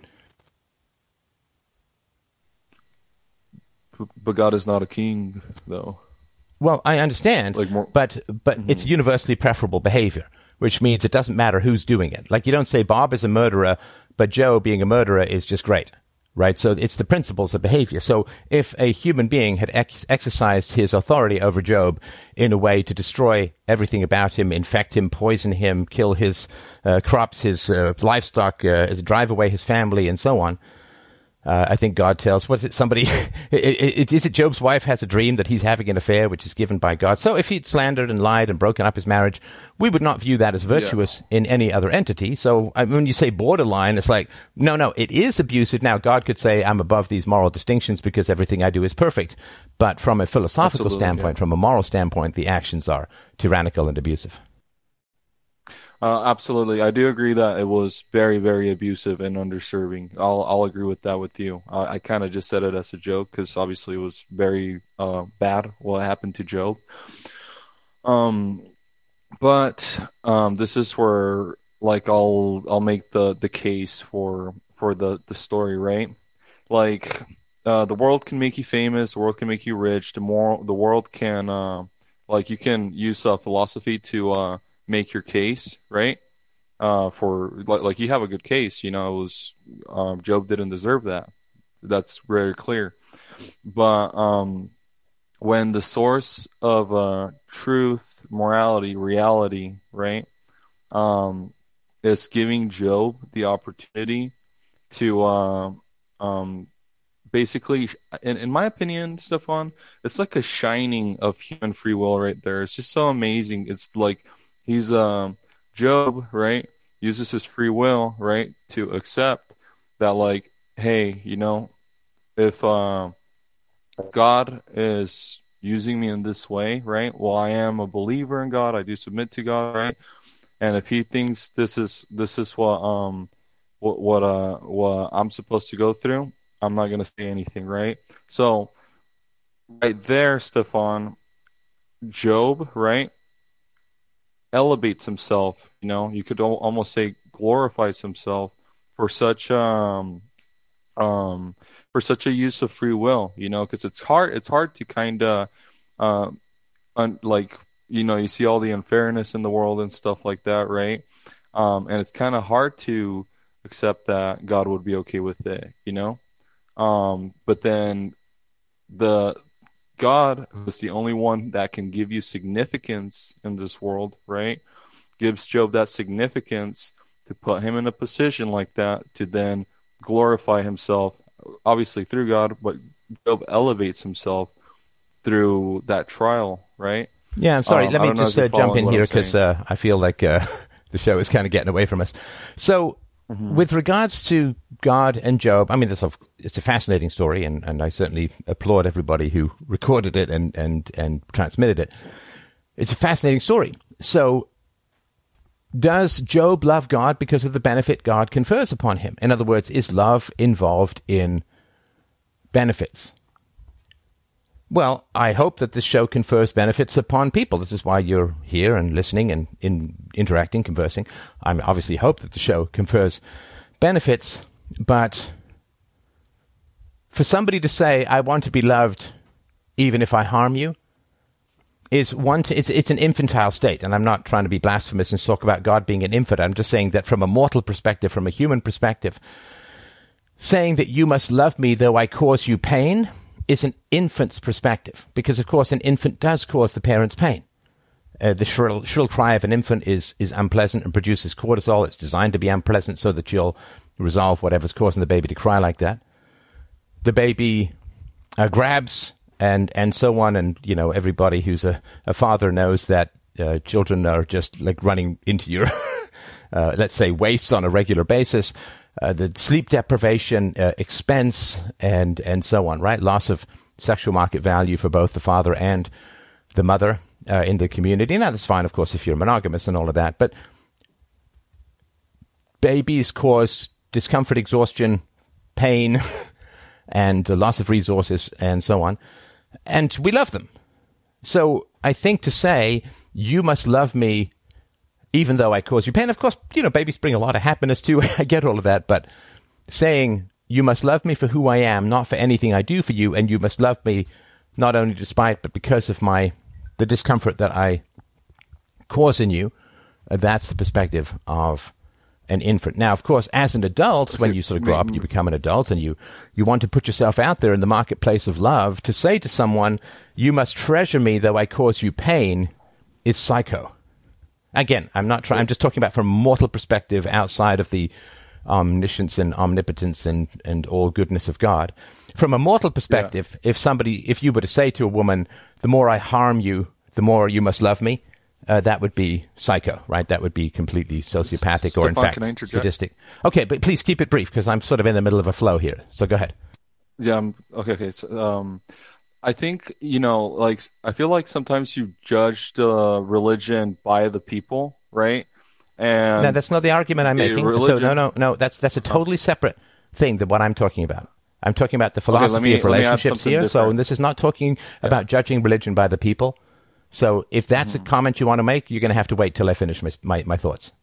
Speaker 3: But God is not a king, though.
Speaker 1: Well, I understand,
Speaker 3: Like more.
Speaker 1: but but
Speaker 3: Mhm.
Speaker 1: it's universally preferable behavior, which means it doesn't matter who's doing it. Like you don't say Bob is a murderer, but Joe being a murderer is just great, right? So it's the principles of behavior. So if a human being had ex- exercised his authority over Job in a way to destroy everything about him, infect him, poison him, kill his uh, crops, his uh, livestock, uh, drive away his family, and so on, Uh, I think God tells, what is it, somebody, it, it, is it Job's wife has a dream that he's having an affair which is given by God? So if he'd slandered and lied and broken up his marriage, we would not view that as virtuous
Speaker 3: Yeah.
Speaker 1: in any other entity. So I mean, when you say borderline, it's like, no, no, it is abusive. Now, God could say I'm above these moral distinctions because everything I do is perfect. But from a philosophical
Speaker 3: Absolutely,
Speaker 1: standpoint,
Speaker 3: yeah.
Speaker 1: from a moral standpoint, the actions are tyrannical and abusive.
Speaker 3: Uh, absolutely, I do agree that it was very, very abusive and underserving. I'll I'll agree with that with you. I, I kind of just said it as a joke because obviously it was very uh, bad what happened to Job. Um, but um, this is where like I'll I'll make the the case for for the the story, right? Like uh, the world can make you famous, the world can make you rich. The more the world can uh, like you can use uh, philosophy to uh, make your case, right? Uh, for like, like you have a good case, you know, it was um, Job didn't deserve that. That's very clear. But um, when the source of uh, truth, morality, reality, right, um, is giving Job the opportunity to um, um, basically, in, in my opinion, Stefan, it's like a shining of human free will right there. It's just so amazing. It's like he's um Job, right, uses his free will, right, to accept that, like, hey, you know, if uh, God is using me in this way, right, well, I am a believer in God. I do submit to God, right, and if He thinks this is this is what um what what uh what I'm supposed to go through, I'm not gonna say anything, right? So right there, Stefan, Job, right, elevates himself. You know, you could al- almost say glorifies himself for such um um for such a use of free will. You know, because it's hard it's hard to kind of um un, like, you know, you see all the unfairness in the world and stuff like that, right? Um, and it's kind of hard to accept that God would be okay with it, you know? Um, but then the God, who's the only one that can give you significance in this world, right? Gives Job that significance to put him in a position like that to then glorify himself, obviously through God, but Job elevates himself through that trial, right?
Speaker 1: Yeah, I'm sorry.
Speaker 3: Um,
Speaker 1: Let
Speaker 3: I
Speaker 1: me
Speaker 3: don't know if
Speaker 1: just
Speaker 3: you're
Speaker 1: uh, jump in
Speaker 3: following what
Speaker 1: here
Speaker 3: I'm
Speaker 1: because
Speaker 3: saying.
Speaker 1: uh, I feel like uh, the show is kind of getting away from us. So,
Speaker 3: Mhm.
Speaker 1: with regards to God and Job, I mean, it's a, it's a fascinating story, and, and I certainly applaud everybody who recorded it and, and, and transmitted it. It's a fascinating story. So, does Job love God because of the benefit God confers upon him? In other words, is love involved in benefits? Well, I hope that this show confers benefits upon people. This is why you're here and listening and in interacting, conversing. I obviously hope that the show confers benefits, but for somebody to say, I want to be loved even if I harm you, is one to, it's, it's an infantile state. And I'm not trying to be blasphemous and talk about God being an infant. I'm just saying that from a mortal perspective, from a human perspective, saying that you must love me though I cause you pain is an infant's perspective, because of course an infant does cause the parents pain. Uh, the shrill, shrill cry of an infant is, is unpleasant and produces cortisol. It's designed to be unpleasant so that you'll resolve whatever's causing the baby to cry like that. The baby uh, grabs and, and so on, and you know everybody who's a, a father knows that uh, children are just like running into your, uh, let's say, waist on a regular basis. Uh, the sleep deprivation, uh, expense, and and so on, right? Loss of sexual market value for both the father and the mother uh, in the community. Now, that's fine, of course, if you're monogamous and all of that. But babies cause discomfort, exhaustion, pain, and uh, loss of resources, and so on. And we love them. So I think to say, you must love me even though I cause you pain. Of course, you know, babies bring a lot of happiness too. I get all of that. But saying you must love me for who I am, not for anything I do for you, and you must love me not only despite, but because of my the discomfort that I cause in you, uh, that's the perspective of an infant. Now, of course, as an adult, when you sort of grow up, you become an adult, and you, you want to put yourself out there in the marketplace of love, to say to someone, you must treasure me though I cause you pain, is psycho. Again, I'm not trying. I'm just talking about from a mortal perspective, outside of the omniscience and omnipotence and, and all goodness of God. From a mortal perspective, yeah. if somebody, if you were to say to a woman, "The more I harm you, the more you must love me," uh, that would be psycho, right? That would be completely sociopathic, Stefan, or in fact sadistic. Okay, but please keep it brief because I'm sort of in the middle of a flow here. So go ahead.
Speaker 3: Yeah. I'm, okay. Okay. So, um, I think, you know, like, I feel like sometimes you judge the religion by the people, right? And
Speaker 1: no, that's not the argument I'm making.
Speaker 3: Religion,
Speaker 1: so no, no, no, that's that's a totally separate thing than what I'm talking about. I'm talking about the philosophy okay, me, of relationships here. Different. So and this is not talking yeah. about judging religion by the people. So if that's mm-hmm. a comment you want to make, you're going to have to wait till I finish my my, my thoughts.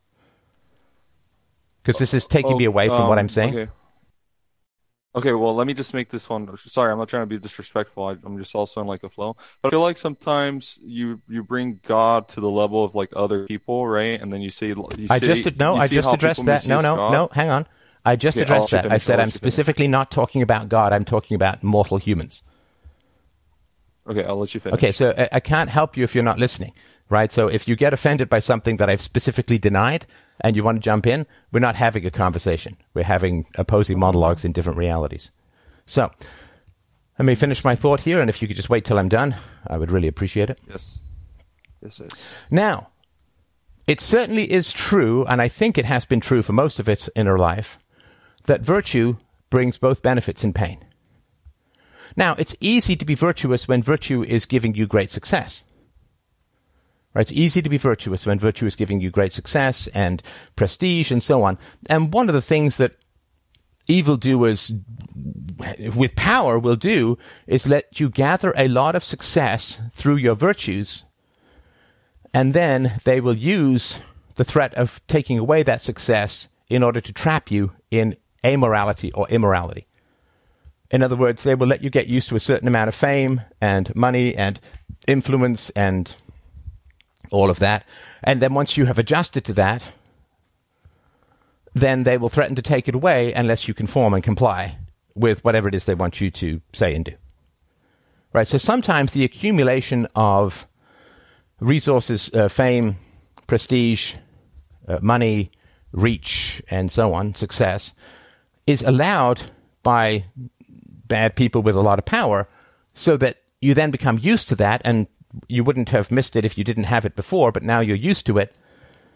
Speaker 1: Because this is taking oh, me away from
Speaker 3: um,
Speaker 1: what I'm saying.
Speaker 3: Okay. Okay, well, let me just make this one. Sorry, I'm not trying to be disrespectful. I, I'm just also in like a flow. But I feel like sometimes you you bring God to the level of like other people, right? And then you say, you
Speaker 1: I
Speaker 3: say,
Speaker 1: just no, I just addressed that. No, no, God? no. Hang on. I just okay, addressed that. I said I'm specifically not talking about God. I'm talking about mortal humans.
Speaker 3: Okay, I'll let you finish.
Speaker 1: Okay, so I, I can't help you if you're not listening, right? So if you get offended by something that I've specifically denied and you want to jump in, we're not having a conversation. We're having opposing monologues in different realities. So let me finish my thought here, and if you could just wait till I'm done, I would really appreciate it.
Speaker 3: Yes. Yes, yes.
Speaker 1: Now, it certainly is true, and I think it has been true for most of it in our life, that virtue brings both benefits and pain. Now, it's easy to be virtuous when virtue is giving you great success. Right? It's easy to be virtuous when virtue is giving you great success and prestige and so on. And one of the things that evildoers with power will do is let you gather a lot of success through your virtues, and then they will use the threat of taking away that success in order to trap you in amorality or immorality. In other words, they will let you get used to a certain amount of fame and money and influence and all of that. And then once you have adjusted to that, then they will threaten to take it away unless you conform and comply with whatever it is they want you to say and do. Right? So sometimes the accumulation of resources, uh, fame, prestige, uh, money, reach, and so on, success, is allowed by bad people with a lot of power so that you then become used to that, and you wouldn't have missed it if you didn't have it before, but now you're used to it.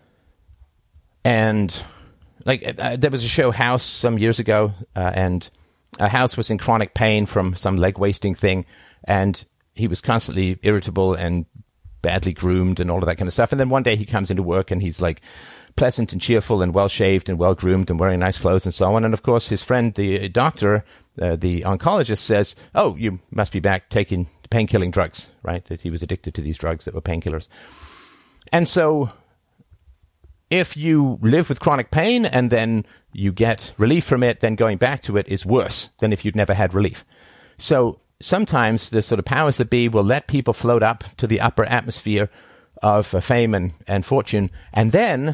Speaker 1: And like uh, there was a show, House, some years ago, uh, and a House was in chronic pain from some leg wasting thing, and he was constantly irritable and badly groomed and all of that kind of stuff. And then one day he comes into work and he's like pleasant and cheerful and well shaved and well groomed and wearing nice clothes and so on. And of course, his friend, the doctor, uh, the oncologist, says, "Oh, you must be back taking pain-killing drugs," right? That he was addicted to these drugs that were painkillers. And so if you live with chronic pain and then you get relief from it, then going back to it is worse than if you'd never had relief. So sometimes the sort of powers that be will let people float up to the upper atmosphere of uh, fame and, and fortune. And then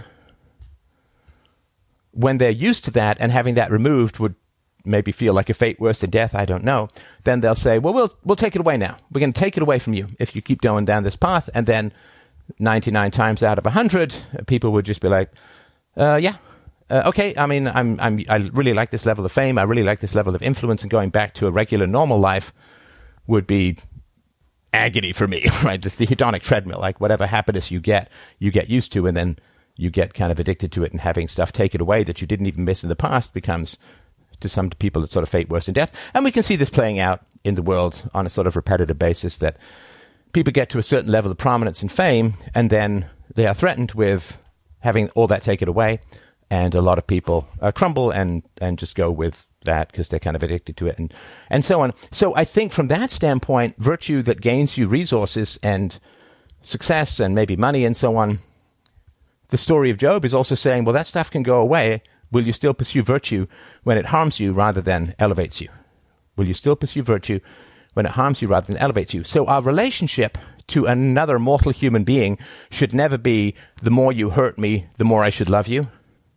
Speaker 1: when they're used to that and having that removed would maybe feel like a fate worse than death, I don't know, then they'll say, well, we'll we'll take it away now. We're going to take it away from you if you keep going down this path. And then ninety-nine times out of one hundred, people would just be like, uh, yeah, uh, okay, I mean, I'm, I'm, I really like this level of fame. I really like this level of influence, and going back to a regular normal life would be agony for me, right? It's the hedonic treadmill, like whatever happiness you get, you get used to, and then you get kind of addicted to it, and having stuff taken away that you didn't even miss in the past becomes, to some people, it's sort of fate worse than death. And we can see this playing out in the world on a sort of repetitive basis, that people get to a certain level of prominence and fame, and then they are threatened with having all that taken away, and a lot of people uh, crumble and, and just go with that because they're kind of addicted to it, and, and so on. So I think from that standpoint, virtue that gains you resources and success and maybe money and so on, the story of Job is also saying, well, that stuff can go away. Will you still pursue virtue when it harms you rather than elevates you? Will you still pursue virtue when it harms you rather than elevates you? So our relationship to another mortal human being should never be, the more you hurt me, the more I should love you.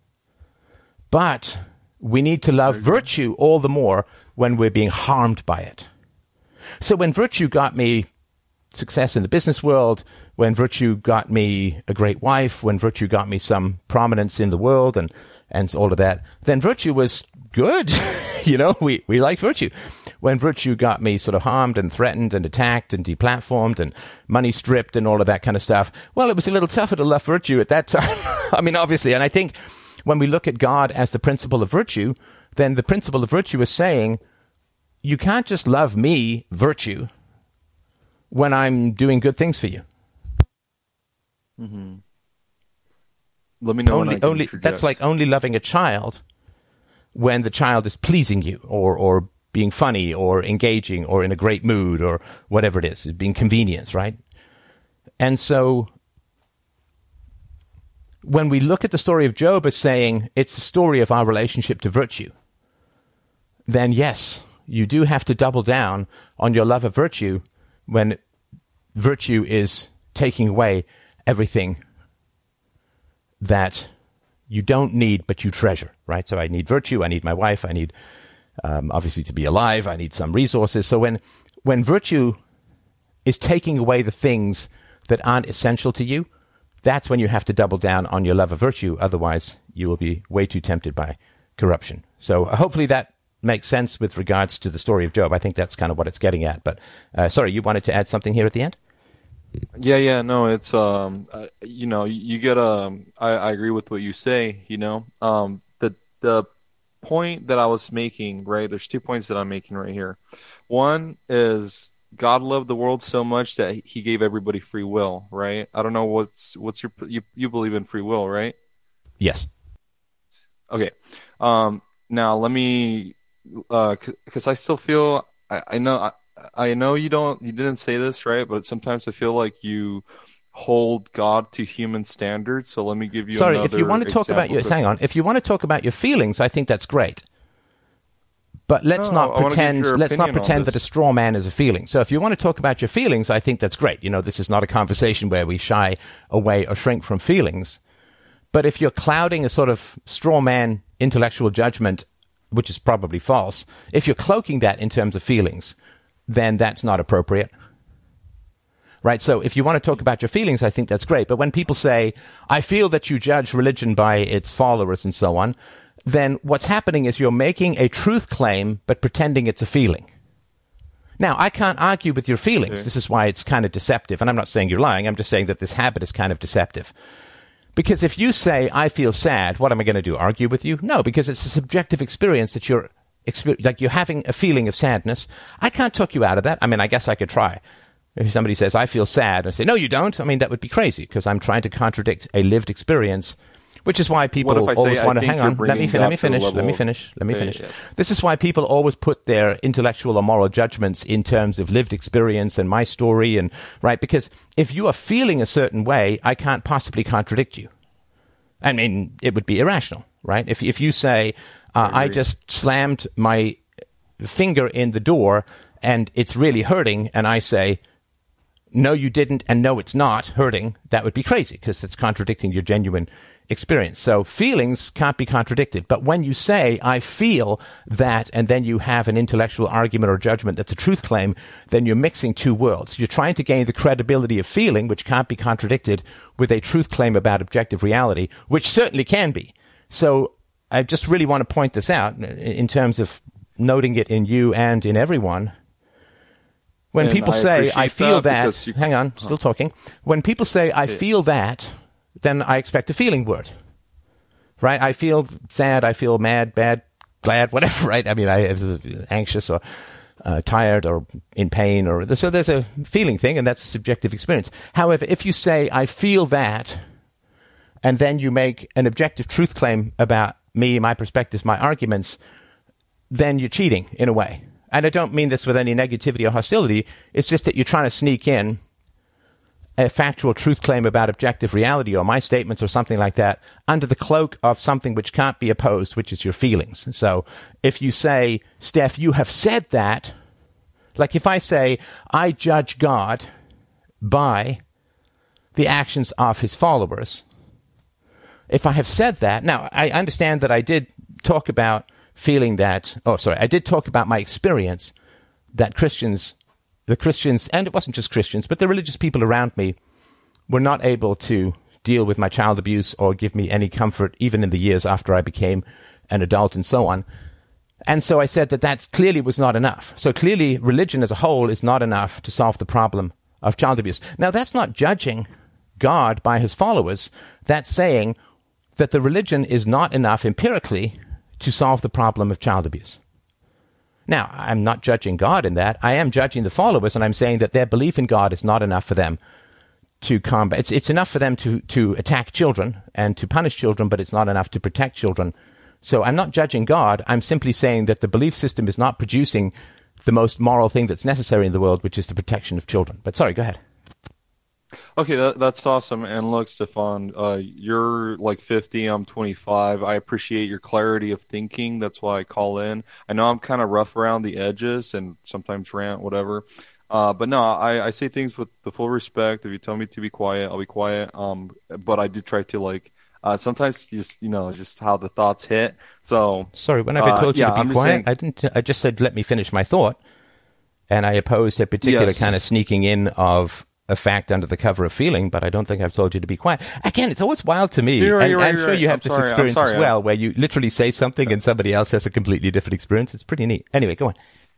Speaker 1: But we need to love virtue all the more when we're being harmed by it. So when virtue got me success in the business world, when virtue got me a great wife, when virtue got me some prominence in the world and, and all of that, then virtue was good. You know, we, we like virtue. When virtue got me sort of harmed and threatened and attacked and deplatformed and money stripped and all of that kind of stuff, well, it was a little tougher to love virtue at that time. I mean, obviously, and I think when we look at God as the principle of virtue, then the principle of virtue is saying, you can't just love me, virtue, when I'm doing good things for you.
Speaker 3: Mm-hmm. Let me know
Speaker 1: only,
Speaker 3: when I can
Speaker 1: only
Speaker 3: interject.
Speaker 1: That's like only loving a child when the child is pleasing you, or, or being funny, or engaging, or in a great mood, or whatever it is, being convenience, right? And so when we look at the story of Job as saying it's the story of our relationship to virtue, then yes, you do have to double down on your love of virtue when virtue is taking away everything that you don't need but you treasure, right? So I need virtue, I need my wife, I need um, obviously to be alive, I need some resources. So when when virtue is taking away the things that aren't essential to you, that's when you have to double down on your love of virtue. Otherwise, you will be way too tempted by corruption. So uh, hopefully that makes sense with regards to the story of Job. I think that's kind of what it's getting at. But uh, sorry, you wanted to add something here at the end?
Speaker 3: Yeah, yeah, no, it's um, uh, you know, you get um, I, I agree with what you say. You know, um, the the point that I was making, right? There's two points that I'm making right here. One is God loved the world so much that He gave everybody free will, right? I don't know what's what's your you you believe in free will, right?
Speaker 1: Yes.
Speaker 3: Okay. Um, now let me, uh, because I still feel I, I know. I, I know you don't, you didn't say this, right? But sometimes I feel like you hold God to human standards. So let me give you
Speaker 1: Sorry,
Speaker 3: another
Speaker 1: if you want to talk about your,
Speaker 3: example.
Speaker 1: hang on, if you want to talk about your feelings, I think that's great. But let's
Speaker 3: No,
Speaker 1: not
Speaker 3: I wanna get
Speaker 1: pretend.
Speaker 3: your
Speaker 1: Let's not
Speaker 3: opinion on
Speaker 1: pretend that a
Speaker 3: this.
Speaker 1: straw man is a feeling. So if you want to talk about your feelings, I think that's great. You know, this is not a conversation where we shy away or shrink from feelings. But if you're clouding a sort of straw man intellectual judgment, which is probably false, if you're cloaking that in terms of feelings, then that's not appropriate. Right? So if you want to talk about your feelings, I think that's great. But when people say, I feel that you judge religion by its followers and so on, then what's happening is you're making a truth claim but pretending it's a feeling. Now, I can't argue with your feelings.
Speaker 3: Okay.
Speaker 1: This is why it's kind of deceptive. And I'm not saying you're lying. I'm just saying that this habit is kind of deceptive. Because if you say, I feel sad, what am I going to do? Argue with you? No, because it's a subjective experience that you're, exper- like you're having a feeling of sadness. I can't talk you out of that. I mean, I guess I could try. If somebody says, I feel sad, I say, no, you don't. I mean, that would be crazy because I'm trying to contradict a lived experience, which is why people
Speaker 3: What if I say,
Speaker 1: always
Speaker 3: I
Speaker 1: want to
Speaker 3: think
Speaker 1: hang
Speaker 3: you're
Speaker 1: on. Let me,
Speaker 3: bringing
Speaker 1: fin- let me
Speaker 3: God to the
Speaker 1: finish. Let
Speaker 3: level
Speaker 1: me
Speaker 3: of-
Speaker 1: finish. Let me
Speaker 3: Okay,
Speaker 1: finish.
Speaker 3: yes.
Speaker 1: This is why people always put their intellectual or moral judgments in terms of lived experience and my story, and right, because if you are feeling a certain way, I can't possibly contradict you. I mean, it would be irrational, right? If if you say, uh, I,
Speaker 3: agree.
Speaker 1: just slammed my finger in the door and it's really hurting, and I say, no, you didn't, and no, it's not hurting, that would be crazy because it's contradicting your genuine experience. So feelings can't be contradicted. But when you say, I feel that, and then you have an intellectual argument or judgment that's a truth claim, then you're mixing two worlds. You're trying to gain the credibility of feeling, which can't be contradicted, with a truth claim about objective reality, which certainly can be. So I just really want to point this out in terms of noting it in you and in everyone. When
Speaker 3: And
Speaker 1: people
Speaker 3: I
Speaker 1: say,
Speaker 3: appreciate
Speaker 1: I feel
Speaker 3: that
Speaker 1: that,
Speaker 3: because you-
Speaker 1: hang on, still talking. When people say, I feel that, then I expect a feeling word, right? I feel sad, I feel mad, bad, glad, whatever, right? I mean, I am anxious or uh, tired or in pain, or so there's a feeling thing, and that's a subjective experience. However, if you say, I feel that, and then you make an objective truth claim about me, my perspectives, my arguments, then you're cheating in a way. And I don't mean this with any negativity or hostility. It's just that you're trying to sneak in a factual truth claim about objective reality or my statements or something like that under the cloak of something which can't be opposed, which is your feelings. So if you say, Steph, you have said that, like if I say, I judge God by the actions of his followers, if I have said that, now I understand that I did talk about feeling that, oh, sorry, I did talk about my experience that Christians, the Christians, and it wasn't just Christians, but the religious people around me were not able to deal with my child abuse or give me any comfort, even in the years after I became an adult and so on. And so I said that that clearly was not enough. So clearly religion as a whole is not enough to solve the problem of child abuse. Now, that's not judging God by his followers. That's saying that the religion is not enough empirically to solve the problem of child abuse. Now, I'm not judging God in that. I am judging the followers, and I'm saying that their belief in God is not enough for them to combat. It's, it's enough for them to, to attack children and to punish children, but it's not enough to protect children. So I'm not judging God. I'm simply saying that the belief system is not producing the most moral thing that's necessary in the world, which is the protection of children. But sorry, go ahead.
Speaker 3: Okay, that, that's awesome. And look, Stefan, uh, you're like fifty, I'm twenty-five. I appreciate your clarity of thinking. That's why I call in. I know I'm kind of rough around the edges and sometimes rant, whatever. Uh, but no, I, I say things with the full respect. If you tell me to be quiet, I'll be quiet. Um, but I do try to like, uh, sometimes just, you know, just how the thoughts hit. So,
Speaker 1: Sorry, when I
Speaker 3: uh,
Speaker 1: told you
Speaker 3: yeah,
Speaker 1: to be
Speaker 3: I'm just
Speaker 1: quiet,
Speaker 3: saying-
Speaker 1: I didn't. I just said let me finish my thought, and I opposed a particular
Speaker 3: Yes.
Speaker 1: kind of sneaking in of a fact under the cover of feeling. But I don't think I've told you to be quiet. Again, it's always wild to me,
Speaker 3: You're right,
Speaker 1: and
Speaker 3: you're right,
Speaker 1: I'm
Speaker 3: you're
Speaker 1: sure
Speaker 3: right.
Speaker 1: you have
Speaker 3: I'm
Speaker 1: this
Speaker 3: sorry, I'm
Speaker 1: experience
Speaker 3: sorry,
Speaker 1: as well, where you literally say something and somebody else has a completely different experience. It's pretty neat. Anyway, go on.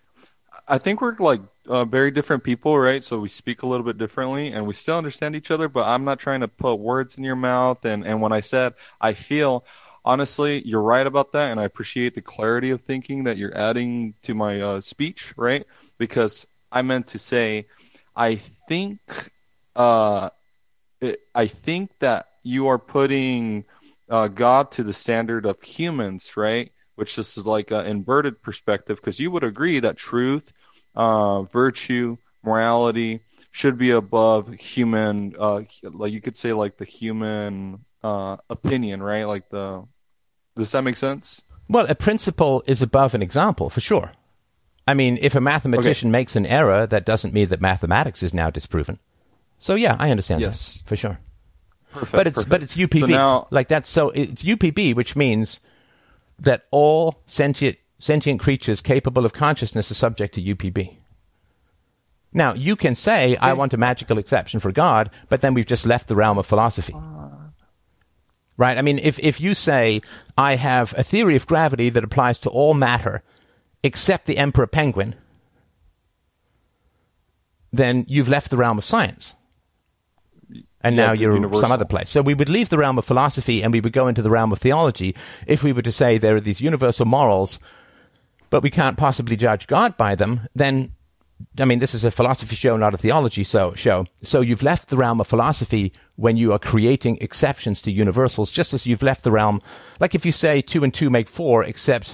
Speaker 3: I think we're like uh, very different people, right? So we speak a little bit differently and we still understand each other, but I'm not trying to put words in your mouth. And, and when I said I feel, honestly, you're right about that. And I appreciate the clarity of thinking that you're adding to my uh, speech, right? Because I meant to say, I think, uh, it, I think that you are putting uh, God to the standard of humans, right? Which this is like an inverted perspective, because you would agree that truth, uh, virtue, morality should be above human, uh, like you could say like the human uh, opinion, right? Like the, does that make sense?
Speaker 1: Well, a principle is above an example, for sure. I mean, if a mathematician okay. makes an error, that doesn't mean that mathematics is now disproven. So, yeah, I understand
Speaker 3: yes.
Speaker 1: that, for sure.
Speaker 3: Perfect.
Speaker 1: But it's
Speaker 3: perfect.
Speaker 1: but it's U P B.
Speaker 3: So now,
Speaker 1: like that's so it's U P B, which means that all sentient sentient creatures capable of consciousness are subject to U P B. Now, you can say, I want a magical exception for God, but then we've just left the realm of philosophy. Right? I mean, if, if you say, I have a theory of gravity that applies to all matter except the emperor penguin, then you've left the realm of science. And yeah, now you're universal. Some other place. So we would leave the realm of philosophy and we would go into the realm of theology if we were to say there are these universal morals, but we can't possibly judge God by them. Then, I mean, this is a philosophy show, not a theology so, show. So you've left the realm of philosophy when you are creating exceptions to universals, just as you've left the realm, like if you say two and two make four, except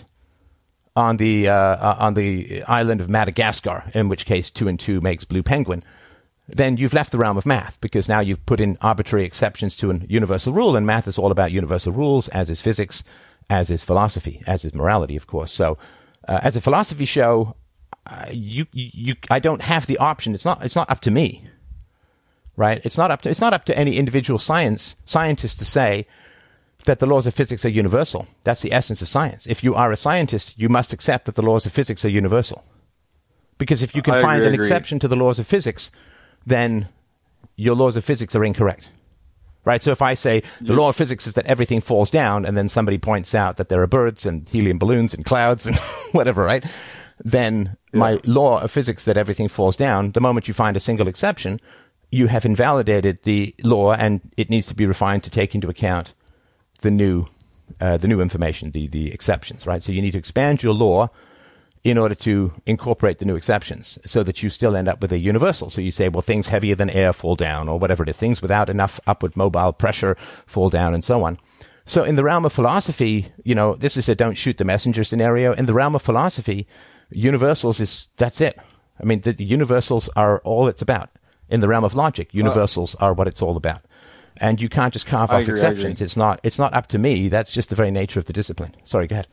Speaker 1: on the uh, uh, on the island of Madagascar, in which case two and two makes blue penguin. Then you've left the realm of math, because now you've put in arbitrary exceptions to a universal rule, and math is all about universal rules, as is physics, as is philosophy, as is morality, of course. So uh, as a philosophy show, uh, you, you, you, I don't have the option. It's not, it's not up to me, right? It's not up to, it's not up to any individual science, scientist to say that the laws of physics are universal. That's the essence of science. If you are a scientist, you must accept that the laws of physics are universal. Because if you can
Speaker 3: I
Speaker 1: find
Speaker 3: agree,
Speaker 1: an
Speaker 3: agree.
Speaker 1: exception to the laws of physics, then your laws of physics are incorrect, right? So if I say the
Speaker 3: yeah.
Speaker 1: law of physics is that everything falls down, and then somebody points out that there are birds and helium balloons and clouds and whatever, right? Then yeah. my law of physics that everything falls down, the moment you find a single exception, you have invalidated the law, and it needs to be refined to take into account the new, uh, the new information, the the exceptions, right? So you need to expand your law in order to incorporate the new exceptions so that you still end up with a universal. So you say, well, things heavier than air fall down, or whatever it is. Things without enough upward mobile pressure fall down, and so on. So in the realm of philosophy, you know, this is a don't shoot the messenger scenario. In the realm of philosophy, universals is, that's it. I mean, the, the universals are all it's about. In the realm of logic, universals uh, are what it's all about. And you can't just carve
Speaker 3: I
Speaker 1: off
Speaker 3: agree,
Speaker 1: exceptions. It's not, it's not up to me. That's just the very nature of the discipline. Sorry, go ahead.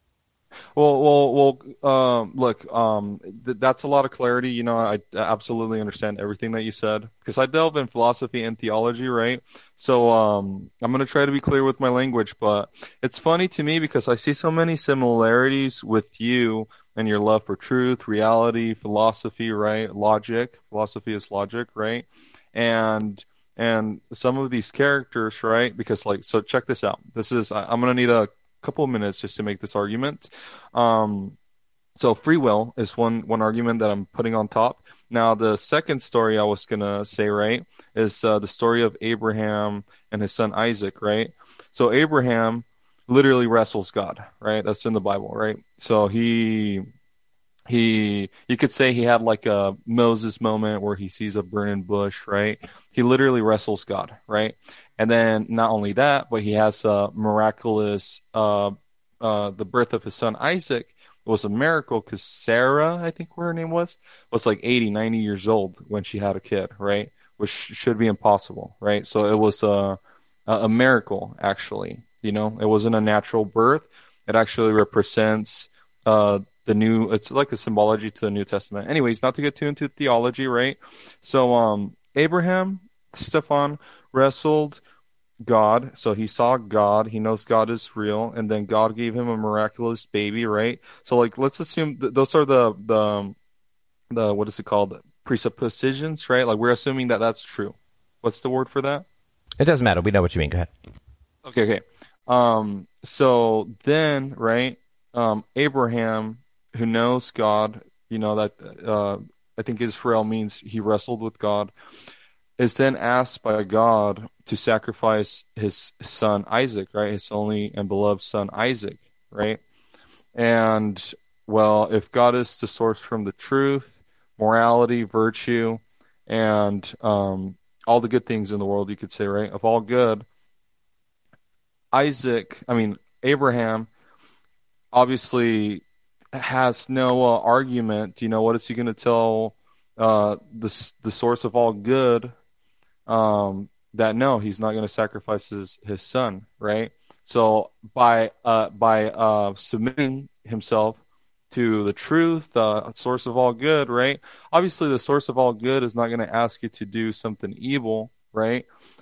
Speaker 3: Well, well, well. Um, look, um, th- that's a lot of clarity. You know, I absolutely understand everything that you said, because I delve in philosophy and theology, right? So, um, I'm going to try to be clear with my language, but it's funny to me because I see so many similarities with you and your love for truth, reality, philosophy, right? Logic. Philosophy is logic, right? And and some of these characters, right? Because, like, so check this out. This is I, I'm going to need a couple of minutes just to make this argument. Um, so free will is one one argument that I'm putting on top. Now, the second story I was gonna say, right, is uh, the story of Abraham and his son Isaac, right? So Abraham literally wrestles God, right? That's in the Bible, right? So he he you could say he had like a Moses moment where he sees a burning bush, right? He literally wrestles God, right? And then not only that, but he has a miraculous, uh, uh, the birth of his son Isaac was a miracle because Sarah, I think what her name was, was like eighty, ninety years old when she had a kid, right? Which should be impossible, right? So it was a, a miracle, actually. You know, it wasn't a natural birth. It actually represents uh, the new, it's like a symbology to the New Testament. Anyways, not to get too into theology, right? So um, Abraham, Stefan, wrestled God, so he saw God, he knows God is real, and then God gave him a miraculous baby, right? So, like, let's assume th- those are the the the what is it called, presuppositions, right? Like, we're assuming that that's true. What's the word for that?
Speaker 1: It doesn't matter. We know what you mean. Go ahead.
Speaker 3: Okay, okay. Um, so then, right? Um, Abraham, who knows God, you know that uh, I think Israel means he wrestled with God, is then asked by God to sacrifice his son Isaac, right? His only and beloved son Isaac, right? And, well, if God is the source from the truth, morality, virtue, and um, all the good things in the world, you could say, right? Of all good, Isaac, I mean, Abraham, obviously has no uh, argument. You know, what is he going to tell uh, the, the source of all good? Um, that no, he's not going to sacrifice his, his son, right? So by uh, by uh, submitting himself to the truth, the source of all good, right? Obviously, the source of all good is not going to ask you to do something evil, right?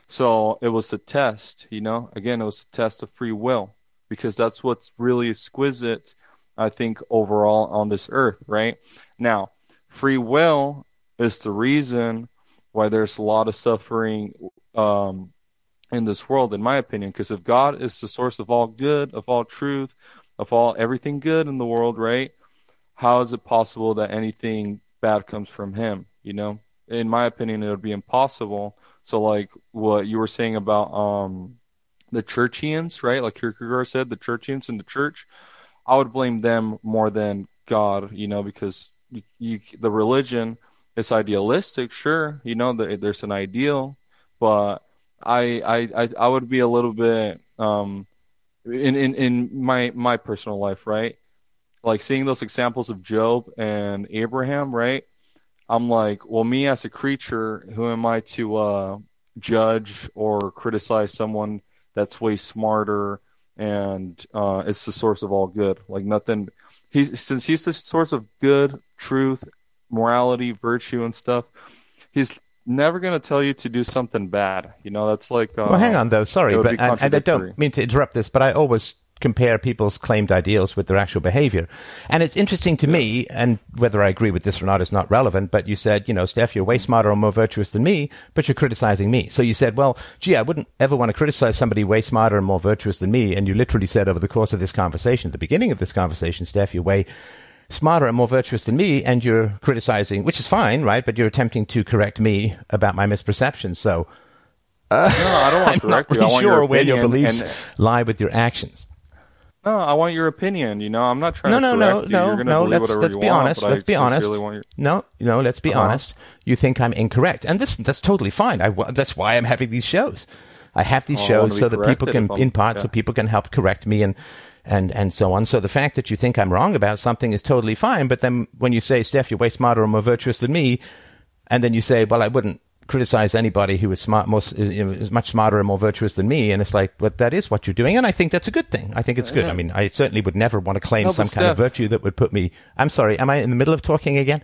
Speaker 3: So it was a test, you know? Again, it was a test of free will, because that's what's really exquisite, I think, overall on this earth, right? Now, free will is the reason why there's a lot of suffering um, in this world, in my opinion, because if God is the source of all good, of all truth, of all everything good in the world, right? How is it possible that anything bad comes from him? You know, in my opinion, it would be impossible. So, like what you were saying about um, the Churchians, right? Like Kierkegaard said, the Churchians in the church, I would blame them more than God, you know, because you, you, the religion is idealistic, sure, you know, the, there's an ideal, but I, I, I, I would be a little bit um, in, in, in my my personal life, right? Like seeing those examples of Job and Abraham, right? I'm like, well, me as a creature, who am I to uh, judge or criticize someone that's way smarter and uh, it's the source of all good? Like nothing. He's since he's the source of good, truth, morality, virtue, and stuff. He's never going to tell you to do something bad. You know, that's like. Uh,
Speaker 1: well, hang on though. Sorry, but and, and I don't mean to interrupt this, but I always compare people's claimed ideals with their actual behavior. And it's interesting to yeah. me, and whether I agree with this or not is not relevant, but you said, you know, Steph, you're way smarter or more virtuous than me, but you're criticizing me. So you said, well, gee, I wouldn't ever want to criticize somebody way smarter and more virtuous than me. And you literally said over the course of this conversation, at the beginning of this conversation, Steph, you're way smarter and more virtuous than me, and you're criticizing, which is fine, right? But you're attempting to correct me about my misperceptions. So uh,
Speaker 3: no, I don't want to correct
Speaker 1: I'm
Speaker 3: you.
Speaker 1: not
Speaker 3: I want
Speaker 1: sure
Speaker 3: your
Speaker 1: where your beliefs
Speaker 3: and...
Speaker 1: lie with your actions.
Speaker 3: No, I want your opinion. You know, I'm not trying
Speaker 1: no,
Speaker 3: to
Speaker 1: no,
Speaker 3: correct
Speaker 1: no,
Speaker 3: you. You're
Speaker 1: no, no.
Speaker 3: believe
Speaker 1: Let's let's
Speaker 3: you
Speaker 1: be
Speaker 3: want,
Speaker 1: honest. Let's
Speaker 3: I
Speaker 1: be honest.
Speaker 3: your...
Speaker 1: No, no. Let's be uh-huh. honest. You think I'm incorrect, and this that's totally fine. I, that's why I'm having these shows. I have these
Speaker 3: oh,
Speaker 1: shows so that people can, in part,
Speaker 3: yeah.
Speaker 1: so people can help correct me and and and so on. So the fact that you think I'm wrong about something is totally fine. But then when you say, Steph, you're way smarter or more virtuous than me, and then you say, well, I wouldn't criticize anybody who is smart, most, is much smarter and more virtuous than me, and it's like, but that is what you're doing, and I think that's a good thing. I think it's good. I mean, I certainly would never want to claim
Speaker 3: no,
Speaker 1: some
Speaker 3: Steph,
Speaker 1: kind of virtue that would put me. I'm sorry, am I in the middle of talking again?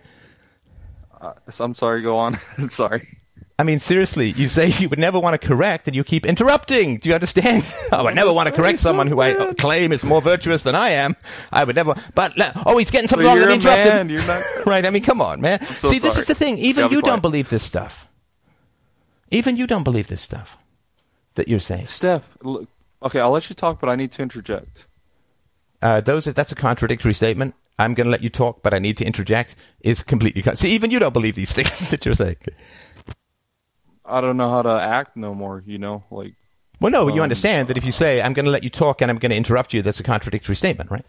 Speaker 3: Uh, I'm sorry. Go on. Sorry.
Speaker 1: I mean, seriously, you say you would never want to correct, and you keep interrupting. Do you understand? I would never want to correct someone who I claim is more virtuous than I am. I would never. But oh, he's getting something
Speaker 3: so
Speaker 1: wrong. Let me interrupt
Speaker 3: man.
Speaker 1: him.
Speaker 3: You're not...
Speaker 1: Right? I mean, come on, man.
Speaker 3: So
Speaker 1: See,
Speaker 3: sorry.
Speaker 1: this is the thing. Even you,
Speaker 3: you
Speaker 1: don't believe this stuff. Even you don't believe this stuff that you're saying.
Speaker 3: Steph, look, okay, I'll let you talk, but I need to interject.
Speaker 1: Uh, those that's a contradictory statement. I'm going to let you talk, but I need to interject. Is completely con- see. Even you don't believe these things that you're saying.
Speaker 3: I don't know how to act no more. You know, like.
Speaker 1: Well, no,
Speaker 3: um,
Speaker 1: you understand that if you say I'm going to let you talk and I'm going to interrupt you, that's a contradictory statement, right?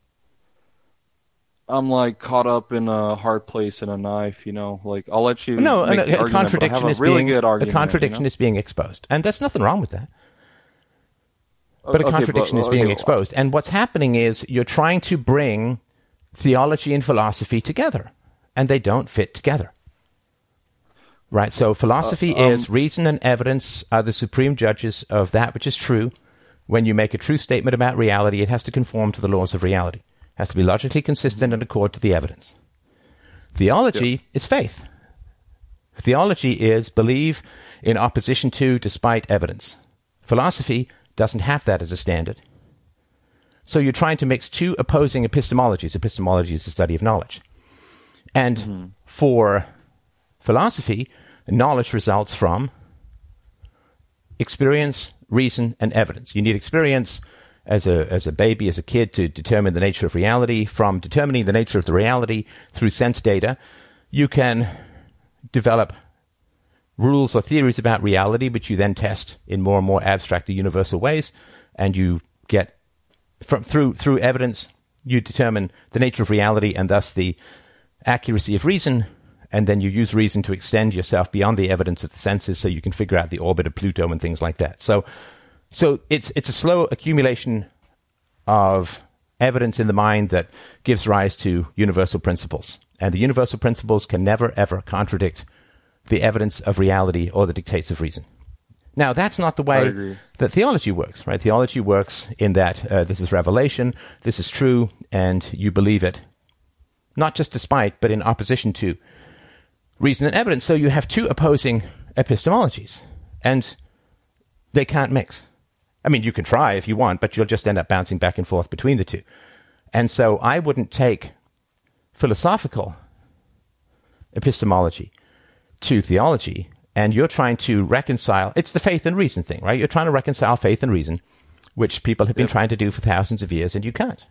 Speaker 3: I'm like caught up in a hard place in a knife, you know. Like I'll let you.
Speaker 1: No,
Speaker 3: make
Speaker 1: a,
Speaker 3: the
Speaker 1: a
Speaker 3: argument,
Speaker 1: contradiction
Speaker 3: but I have
Speaker 1: is
Speaker 3: a really
Speaker 1: being
Speaker 3: good argument,
Speaker 1: a contradiction
Speaker 3: you know?
Speaker 1: is being exposed, and there's nothing wrong with that. But a
Speaker 3: okay,
Speaker 1: contradiction
Speaker 3: but,
Speaker 1: is being
Speaker 3: okay,
Speaker 1: exposed, and what's happening is you're trying to bring theology and philosophy together, and they don't fit together. Right. So philosophy
Speaker 3: uh, um,
Speaker 1: is reason and evidence are the supreme judges of that which is true. When you make a true statement about reality, it has to conform to the laws of reality. It has to be logically consistent and accord to the evidence. Theology yeah. is faith. Theology is believe in opposition to, despite evidence. Philosophy doesn't have that as a standard. So you're trying to mix two opposing epistemologies. Epistemology is the study of knowledge. And mm-hmm. for philosophy, knowledge results from experience, reason, and evidence. You need experience as a as a baby, as a kid, to determine the nature of reality. From determining the nature of the reality through sense data, you can develop rules or theories about reality, which you then test in more and more abstract or universal ways, and you get from through through evidence, you determine the nature of reality and thus the accuracy of reason. And then you use reason to extend yourself beyond the evidence of the senses so you can figure out the orbit of Pluto and things like that. So so it's it's a slow accumulation of evidence in the mind that gives rise to universal principles. And the universal principles can never, ever contradict the evidence of reality or the dictates of reason. Now, that's not the way that theology works, right? Theology works in that uh, this is revelation, this is true, and you believe it, not just despite, but in opposition to reason and evidence. So you have two opposing epistemologies, and they can't mix. I mean, you can try if you want, but you'll just end up bouncing back and forth between the two. And so I wouldn't take philosophical epistemology to theology, and you're trying to reconcile, it's the faith and reason thing, right? You're trying to reconcile faith and reason, which people have been yep. trying to do for thousands of years, and you can't.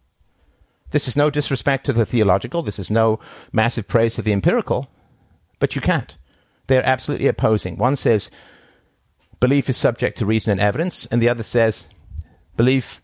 Speaker 1: This is no disrespect to the theological, this is no massive praise to the empirical, but you can't. They're absolutely opposing. One says belief is subject to reason and evidence, and the other says belief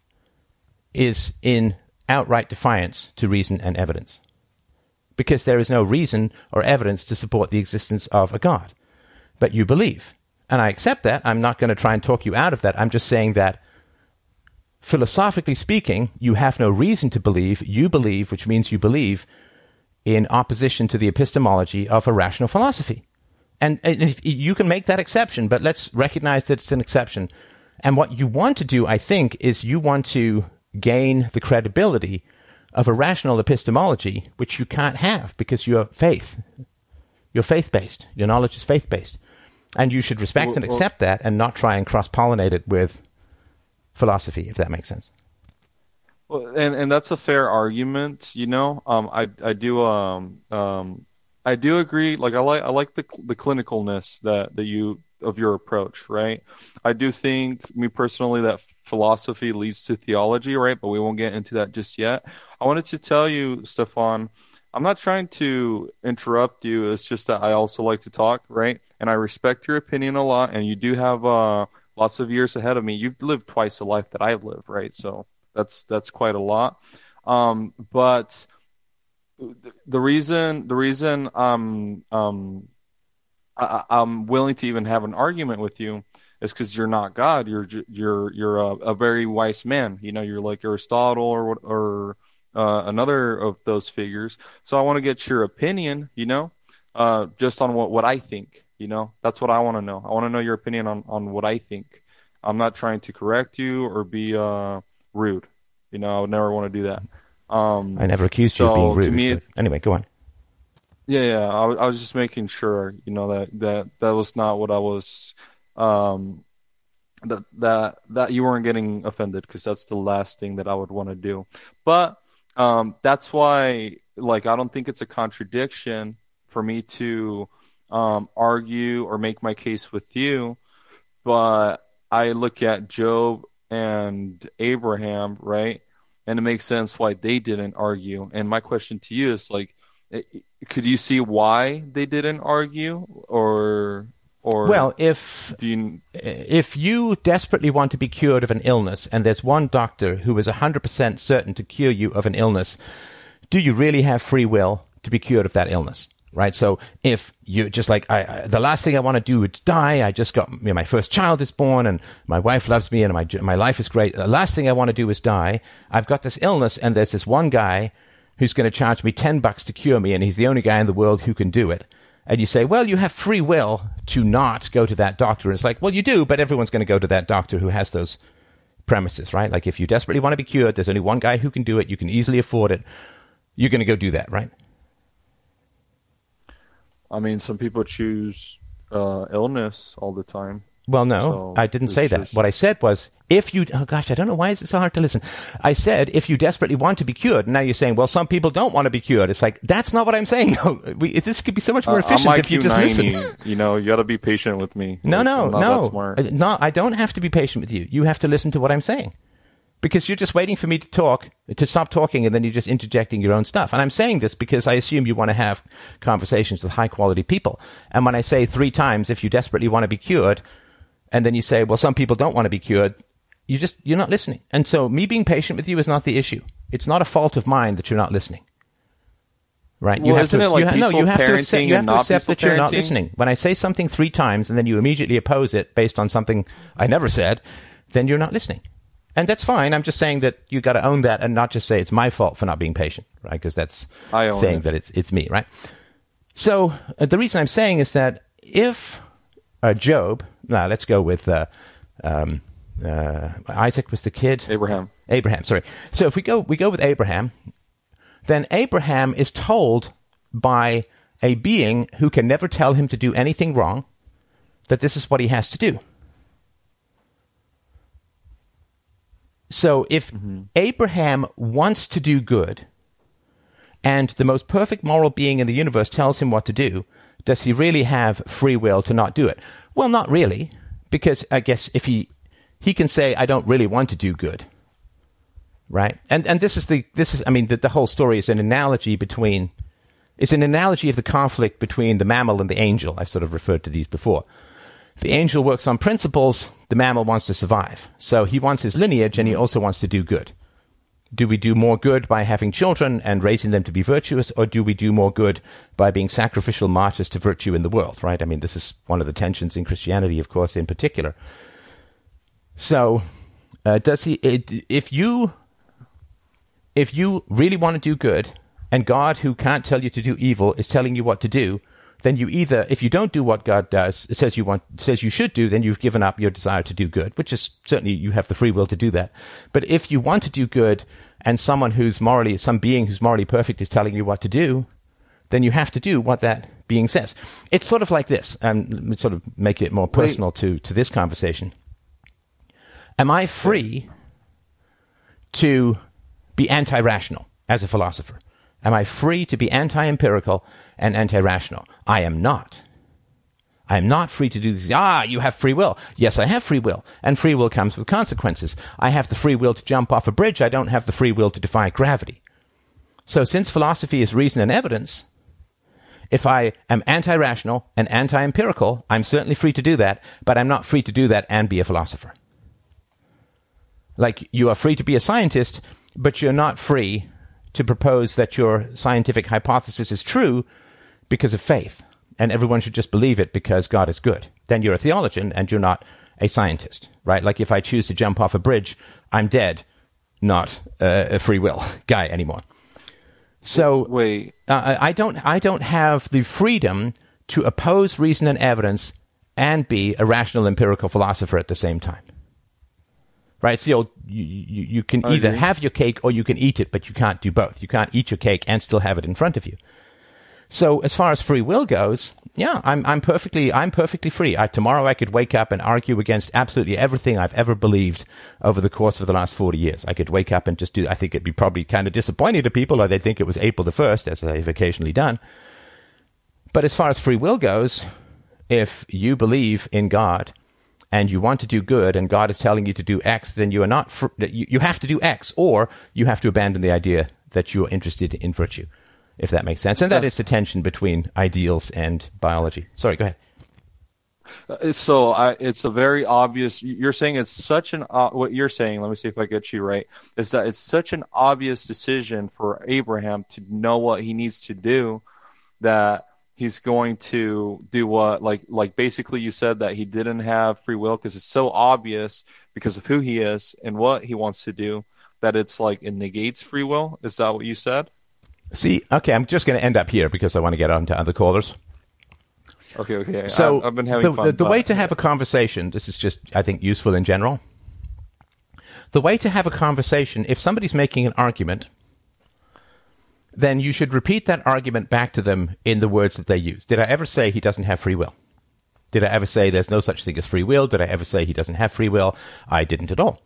Speaker 1: is in outright defiance to reason and evidence, because there is no reason or evidence to support the existence of a God. But you believe. And I accept that. I'm not going to try and talk you out of that. I'm just saying that philosophically speaking, you have no reason to believe. You believe, which means you believe in opposition to the epistemology of a rational philosophy. And, and if you can make that exception, but let's recognize that it's an exception. And what you want to do, I think, is you want to gain the credibility of a rational epistemology, which you can't have because you're faith. You're faith-based. Your knowledge is faith-based. And you should respect well, and accept well, that and not try and cross-pollinate it with philosophy, if that makes sense.
Speaker 3: Well, and, and that's a fair argument, you know. Um, I I do um um I do agree. Like I like I like the the clinicalness that, that you of your approach, right? I do think, me personally, that philosophy leads to theology, right? But we won't get into that just yet. I wanted to tell you, Stefan, I'm not trying to interrupt you. It's just that I also like to talk, right? And I respect your opinion a lot, and you do have uh, lots of years ahead of me. You've lived twice the life that I've lived, right? So that's that's quite a lot. Um, but the reason the reason um um I, I'm willing to even have an argument with you is because you're not God. You're you're you're a, a very wise man. You know, you're like Aristotle or or uh, another of those figures. So I want to get your opinion. You know, uh, just on what, what I think. You know, that's what I want to know. I want to know your opinion on, on what I think. I'm not trying to correct you or be uh, rude. You know, I would never want to do that. Um,
Speaker 1: I never accused
Speaker 3: so
Speaker 1: you of being rude.
Speaker 3: To me,
Speaker 1: but anyway, go on.
Speaker 3: Yeah, yeah. I, I was just making sure, you know, that, that, that was not what I was, um, that that that you weren't getting offended, because that's the last thing that I would want to do. But um, that's why, like, I don't think it's a contradiction for me to um, argue or make my case with you. But I look at Job and Abraham, right, and it makes sense why they didn't argue. And my question to you is, like, could you see why they didn't argue, or or
Speaker 1: well, if
Speaker 3: do you...
Speaker 1: if you desperately want to be cured of an illness, and there's one doctor who is one hundred percent certain to cure you of an illness, do you really have free will to be cured of that illness? Right? So if you just like, I, I the last thing I want to do is die. I just got, you know, my first child is born, and my wife loves me, and my my life is great. The last thing I want to do is die. I've got this illness, and there's this one guy who's going to charge me ten bucks to cure me, and he's the only guy in the world who can do it. And you say, well, you have free will to not go to that doctor. And it's like, well, you do, but everyone's going to go to that doctor who has those premises, right? Like, if you desperately want to be cured, there's only one guy who can do it. You can easily afford it. You're going to go do that, right?
Speaker 3: I mean, some people choose uh, illness all the time.
Speaker 1: Well, no,
Speaker 3: so
Speaker 1: I didn't say that. Just... What I said was, if you, oh gosh, I don't know, why is it so hard to listen? I said, if you desperately want to be cured, and now you're saying, well, some people don't want to be cured. It's like, that's not what I'm saying. No, we, this could be so much more uh, efficient if you just listen.
Speaker 3: You know, you got to be patient with me.
Speaker 1: No,
Speaker 3: like,
Speaker 1: no,
Speaker 3: I'm not
Speaker 1: no.
Speaker 3: that smart.
Speaker 1: No, I don't have to be patient with you. You have to listen to what I'm saying. Because you're just waiting for me to talk, to stop talking, and then you're just interjecting your own stuff. And I'm saying this because I assume you want to have conversations with high-quality people. And when I say three times, if you desperately want to be cured, and then you say, well, some people don't want to be cured, you just, you're not listening. And so me being patient with you is not the issue. It's not a fault of mine that you're not listening. Right?
Speaker 3: Well,
Speaker 1: you have
Speaker 3: isn't
Speaker 1: to,
Speaker 3: it like
Speaker 1: you ha- no, you have to accept, you have to accept that you're
Speaker 3: parenting?
Speaker 1: not listening. When I say something three times and then you immediately oppose it based on something I never said, then you're not listening. And that's fine. I'm just saying that you got to own that and not just say it's my fault for not being patient, right? Because that's saying
Speaker 3: it.
Speaker 1: that it's it's me, right? So uh, the reason I'm saying is that if uh, Job no, let's go with uh, um, uh, Isaac was the kid.
Speaker 3: Abraham.
Speaker 1: Abraham, sorry. So if we go we go with Abraham, then Abraham is told by a being who can never tell him to do anything wrong that this is what he has to do. So if mm-hmm. Abraham wants to do good, and the most perfect moral being in the universe tells him what to do, does he really have free will to not do it? Well, not really, because I guess if he he can say, I don't really want to do good, right? And and this is the this is I mean the, the whole story is an analogy between is an analogy of the conflict between the mammal and the angel. I've sort of referred to these before. The angel works on principles. The mammal wants to survive, so he wants his lineage, and he also wants to do good. Do we do more good by having children and raising them to be virtuous, or do we do more good by being sacrificial martyrs to virtue in the world, right? I mean, this is one of the tensions in Christianity, of course, in particular. So, uh, does he, if you, if you really want to do good, and God, who can't tell you to do evil, is telling you what to do, then you either, if you don't do what God does, says you want, says you should do, then you've given up your desire to do good, which is certainly you have the free will to do that. But if you want to do good, and someone who's morally, some being who's morally perfect is telling you what to do, then you have to do what that being says. It's sort of like this, and let me sort of make it more personal Wait. to to this conversation. Am I free to be anti-rational as a philosopher? Am I free to be anti-empirical and anti-rational? I am not. I am not free to do this. Ah, you have free will. Yes, I have free will. And free will comes with consequences. I have the free will to jump off a bridge. I don't have the free will to defy gravity. So since philosophy is reason and evidence, if I am anti-rational and anti-empirical, I'm certainly free to do that, but I'm not free to do that and be a philosopher. Like, you are free to be a scientist, but you're not free to propose that your scientific hypothesis is true because of faith, and everyone should just believe it because God is good. Then you're a theologian and you're not a scientist, right? Like, if I choose to jump off a bridge, I'm dead, not uh, a free will guy anymore. So
Speaker 3: wait,
Speaker 1: uh, I don't, I don't have the freedom to oppose reason and evidence and be a rational empirical philosopher at the same time. Right, it's the old, you, you, you can
Speaker 3: I
Speaker 1: either
Speaker 3: agree.
Speaker 1: have your cake or you can eat it, but you can't do both. You can't eat your cake and still have it in front of you. So as far as free will goes, yeah, I'm I'm perfectly I'm perfectly free. I, tomorrow I could wake up and argue against absolutely everything I've ever believed over the course of the last forty years. I could wake up and just do, I think it'd be probably kind of disappointing to people, or they'd think it was April the first, as I've occasionally done. But as far as free will goes, if you believe in God, and you want to do good, and God is telling you to do X, then you are not. Fr- you, you have to do X, or you have to abandon the idea that you are interested in virtue, if that makes sense. And that is the tension between ideals and biology. Sorry, go ahead.
Speaker 3: So I, it's a very obvious. You're saying it's such an uh, what you're saying. Let me see if I get you right. Is that it's such an obvious decision for Abraham to know what he needs to do that he's going to do what, like, like basically you said that he didn't have free will because it's so obvious because of who he is and what he wants to do that it's like it negates free will. Is that what you said?
Speaker 1: See, okay, I'm just going to end up here because I want to get on to other callers.
Speaker 3: Okay, okay.
Speaker 1: So
Speaker 3: I've, I've been having
Speaker 1: the,
Speaker 3: fun.
Speaker 1: The, the
Speaker 3: but,
Speaker 1: way to have a conversation, this is just, I think, useful in general. The way to have a conversation, if somebody's making an argument, then you should repeat that argument back to them in the words that they use. Did I ever say he doesn't have free will? Did I ever say there's no such thing as free will? Did I ever say he doesn't have free will? I didn't at all.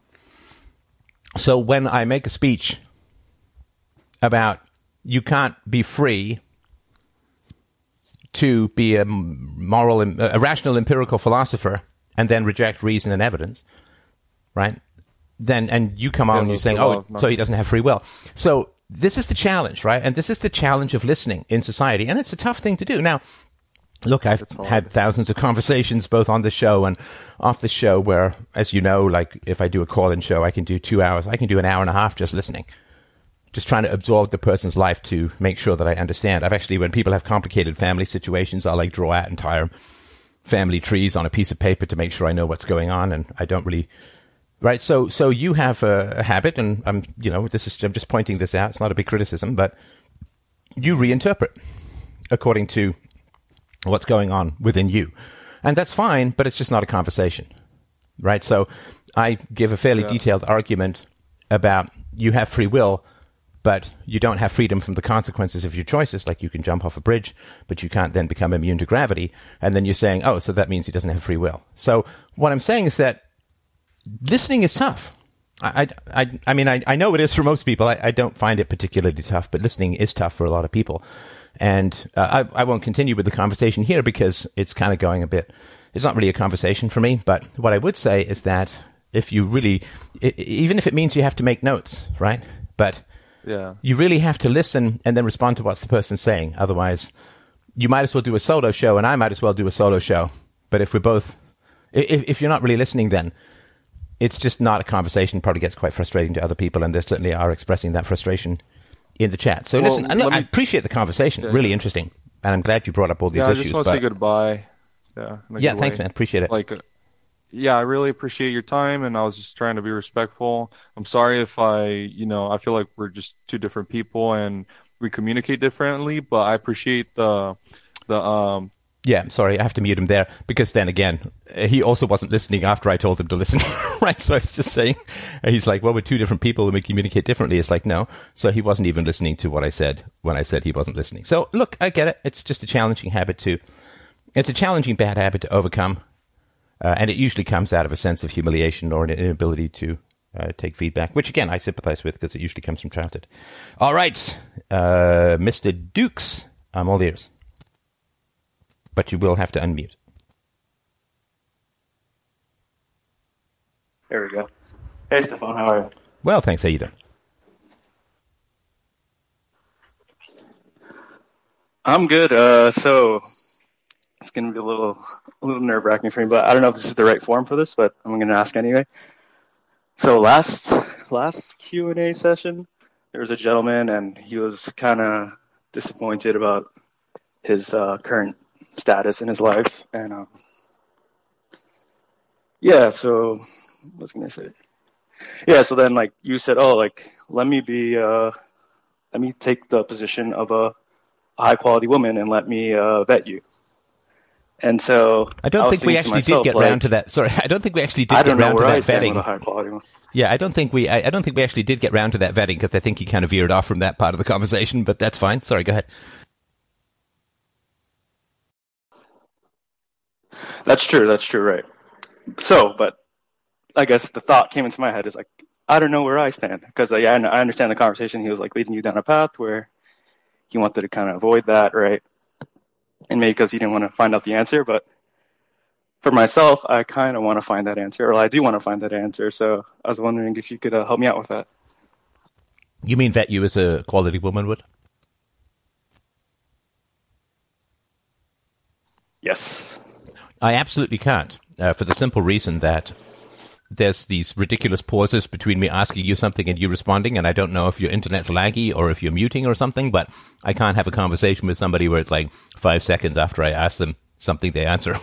Speaker 1: So when I make a speech about you can't be free to be a moral, a rational empirical philosopher and then reject reason and evidence, right? Then, and you come on and you're saying, oh, so he doesn't have free will. So this is the challenge, right? And this is the challenge of listening in society. And it's a tough thing to do. Now, look, I've had thousands of conversations both on the show and off the show where, as you know, like if I do a call-in show, I can do two hours. I can do an hour and a half just listening, just trying to absorb the person's life to make sure that I understand. I've actually, when people have complicated family situations, I'll like draw out entire family trees on a piece of paper to make sure I know what's going on. And I don't really... Right, so so you have a, a habit, and I'm you know this is I'm just pointing this out. It's not a big criticism, but you reinterpret according to what's going on within you. And that's fine, but it's just not a conversation, right? So I give a fairly
Speaker 3: Yeah.
Speaker 1: detailed argument about you have free will, but you don't have freedom from the consequences of your choices. Like you can jump off a bridge, but you can't then become immune to gravity. And then you're saying, oh, so that means he doesn't have free will. So what I'm saying is that listening is tough. I, I, I mean, I, I know it is for most people. I, I don't find it particularly tough, but listening is tough for a lot of people. And uh, I, I won't continue with the conversation here because it's kind of going a bit, it's not really a conversation for me. But what I would say is that if you really, it, even if it means you have to make notes, right? But
Speaker 3: Yeah.
Speaker 1: you really have to listen and then respond to what the person's saying. Otherwise, you might as well do a solo show and I might as well do a solo show. But if we're both, if, if you're not really listening, then it's just not a conversation. Probably gets quite frustrating to other people, and they certainly are expressing that frustration in the chat. So
Speaker 3: Well,
Speaker 1: listen, and look,
Speaker 3: let
Speaker 1: I
Speaker 3: me-
Speaker 1: appreciate the conversation.
Speaker 3: Yeah.
Speaker 1: Really interesting. And I'm glad you brought up all these
Speaker 3: Yeah, I
Speaker 1: issues.
Speaker 3: just want to
Speaker 1: but-
Speaker 3: say goodbye. Yeah. in a
Speaker 1: yeah,
Speaker 3: good
Speaker 1: thanks,
Speaker 3: way.
Speaker 1: man. Appreciate it.
Speaker 3: Like, uh, yeah, I really appreciate your time, and I was just trying to be respectful. I'm sorry if I, you know, I feel like we're just two different people and we communicate differently, but I appreciate the, the, um,
Speaker 1: Yeah, I'm sorry, I have to mute him there because then again, uh, he also wasn't listening after I told him to listen, right? So I was just saying, uh, he's like, well, we're two different people and we communicate differently. It's like, no. So he wasn't even listening to what I said when I said he wasn't listening. So look, I get it. It's just a challenging habit to, it's a challenging bad habit to overcome. Uh, and it usually comes out of a sense of humiliation or an inability to uh, take feedback, which again, I sympathize with because it usually comes from childhood. All right, uh, Mister Dukes, I'm all ears. But you will have to unmute.
Speaker 4: There we go. Hey, Stefan, how are you?
Speaker 1: Well, thanks. How you doing?
Speaker 4: I'm good. Uh, so it's going to be a little, a little nerve wracking for me, but I don't know if this is the right forum for this, but I'm going to ask anyway. So last, last Q and A session, there was a gentleman, and he was kind of disappointed about his uh, current status in his life, and um, yeah. So what was I going to say? Yeah. So then, like you said, oh, like let me be, uh, let me take the position of a high quality woman and let me uh, vet you. And so
Speaker 1: I don't
Speaker 4: was
Speaker 1: think we
Speaker 4: thinking to
Speaker 1: actually
Speaker 4: myself,
Speaker 1: did get
Speaker 4: like,
Speaker 1: round to that. Sorry, I don't think we actually did
Speaker 4: I
Speaker 1: get
Speaker 4: don't know
Speaker 1: round to
Speaker 4: where I
Speaker 1: that
Speaker 4: stand
Speaker 1: vetting.
Speaker 4: with a high quality one.
Speaker 1: Yeah, I don't think we. I, I don't think we actually did get round to that vetting because I think he kind of veered off from that part of the conversation. But that's fine. Sorry, go ahead.
Speaker 4: That's true. That's true. Right. So, but I guess the thought came into my head is like, I don't know where I stand because I, I understand the conversation. He was like leading you down a path where he wanted to kind of avoid that, right? And maybe because he didn't want to find out the answer, but for myself, I kind of want to find that answer, or I do want to find that answer. So I was wondering if you could uh, help me out with that.
Speaker 1: You mean vet you as a quality woman would?
Speaker 4: Yes.
Speaker 1: I absolutely can't, uh, for the simple reason that there's these ridiculous pauses between me asking you something and you responding, and I don't know if your internet's laggy or if you're muting or something, but I can't have a conversation with somebody where it's like five seconds after I ask them something they answer.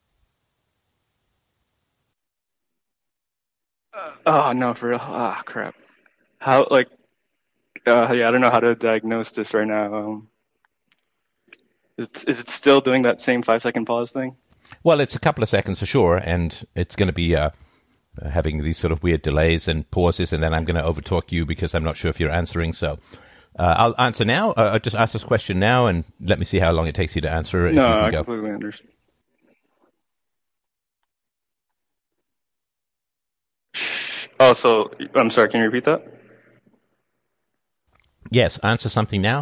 Speaker 4: Oh, no, for real. Ah, crap. How, like, uh, yeah, I don't know how to diagnose this right now. Um, is, is it still doing that same five second pause thing?
Speaker 1: Well, it's a couple of seconds for sure, and it's going to be uh, having these sort of weird delays and pauses, and then I'm going to overtalk you because I'm not sure if you're answering. So uh, I'll answer now. Uh, I'll just ask this question now, and let me see how long it takes you to answer it. if
Speaker 4: No,
Speaker 1: you can
Speaker 4: I
Speaker 1: go.
Speaker 4: completely understand. Oh, so, I'm sorry, can you repeat that?
Speaker 1: Yes, answer something now.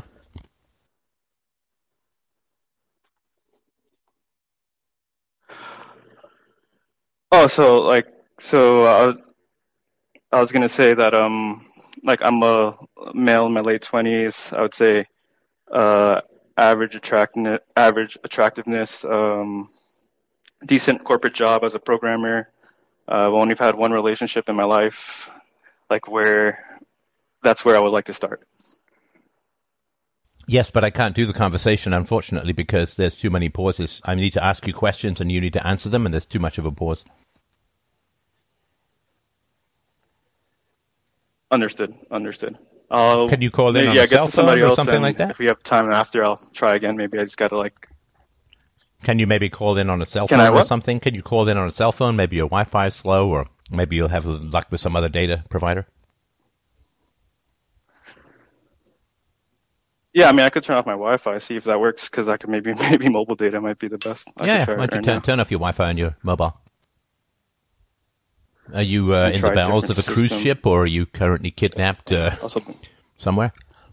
Speaker 4: Oh, so, like, so uh, I was going to say that, um, like, I'm a male in my late twenties. I would say uh, average attractiveness, average attractiveness, um, decent corporate job as a programmer. Uh, I've only had one relationship in my life, like where that's where I would like to start.
Speaker 1: Yes, but I can't do the conversation, unfortunately, because there's too many pauses. I need to ask you questions and you need to answer them, and there's too much of a pause.
Speaker 4: Understood. Understood. I'll,
Speaker 1: Can you call in
Speaker 4: maybe,
Speaker 1: on
Speaker 4: yeah,
Speaker 1: a
Speaker 4: get
Speaker 1: cell
Speaker 4: to somebody
Speaker 1: phone or
Speaker 4: else,
Speaker 1: something
Speaker 4: and
Speaker 1: like that?
Speaker 4: if we have time after, I'll try again. Maybe I just gotta like
Speaker 1: Can you maybe call in on a cell
Speaker 4: Can
Speaker 1: phone
Speaker 4: I
Speaker 1: or
Speaker 4: what?
Speaker 1: something? Can you call in on a cell phone? Maybe your Wi-Fi is slow, or maybe you'll have luck with some other data provider.
Speaker 4: Yeah, I mean, I could turn off my Wi-Fi, see if that works, because I could maybe maybe mobile data might be the best. I
Speaker 1: Yeah,
Speaker 4: could try
Speaker 1: why
Speaker 4: it
Speaker 1: don't you
Speaker 4: right
Speaker 1: turn,
Speaker 4: now.
Speaker 1: turn off your Wi-Fi on your mobile? Are you uh,
Speaker 4: And
Speaker 1: in the
Speaker 4: try a
Speaker 1: bowels of a
Speaker 4: different
Speaker 1: cruise
Speaker 4: system.
Speaker 1: ship, or are you currently kidnapped uh,
Speaker 4: Also,
Speaker 1: somewhere?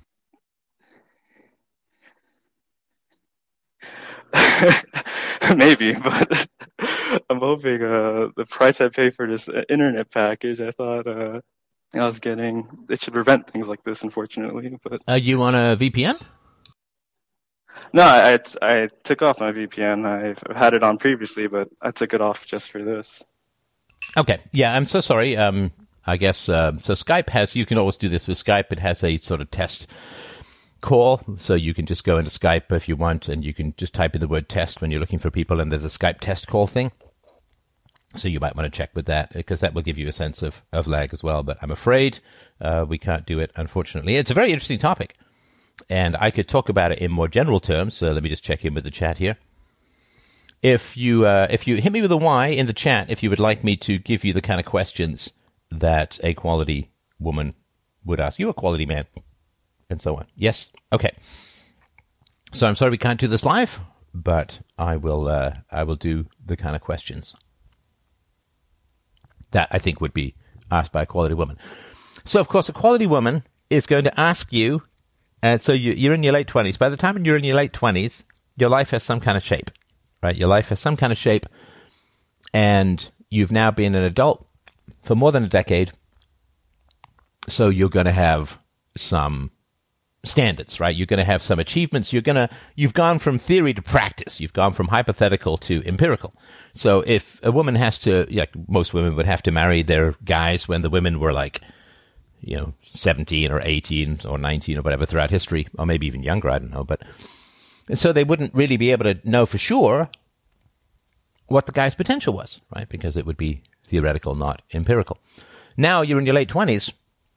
Speaker 4: maybe, but I'm hoping uh, the price I pay for this uh, internet package, I thought uh, I was getting, it should prevent things like this, unfortunately. But
Speaker 1: Are you on a V P N?
Speaker 4: no, I, I took off my V P N. I've had it on previously, but I took it off just for this.
Speaker 1: Okay. Yeah, I'm so sorry. Um, I guess, uh, so Skype has, you can always do this with Skype. It has a sort of test call, so you can just go into Skype if you want, and you can just type in the word test when you're looking for people, and there's a Skype test call thing. So you might want to check with that, because that will give you a sense of, of lag as well. But I'm afraid uh, we can't do it, unfortunately. It's a very interesting topic, and I could talk about it in more general terms, so let me just check in with the chat here. If you uh, if you hit me with a Y in the chat, if you would like me to give you the kind of questions that a quality woman would ask you, a quality man, and so on. Yes? Okay. So I'm sorry we can't do this live, but I will uh, I will do the kind of questions that I think would be asked by a quality woman. So, of course, a quality woman is going to ask you, and so you, you're in your late twenties. By the time you're in your late twenties, your life has some kind of shape, right? Your life has some kind of shape, and you've now been an adult for more than a decade, so you're going to have some standards, right? You're going to have some achievements. You're going to, you've gone from theory to practice. You've gone from hypothetical to empirical. So if a woman has to, like most women would have to marry their guys when the women were like, you know, seventeen or eighteen or nineteen or whatever throughout history, or maybe even younger, I don't know. But and so they wouldn't really be able to know for sure what the guy's potential was, right? Because it would be theoretical, not empirical. Now you're in your late twenties.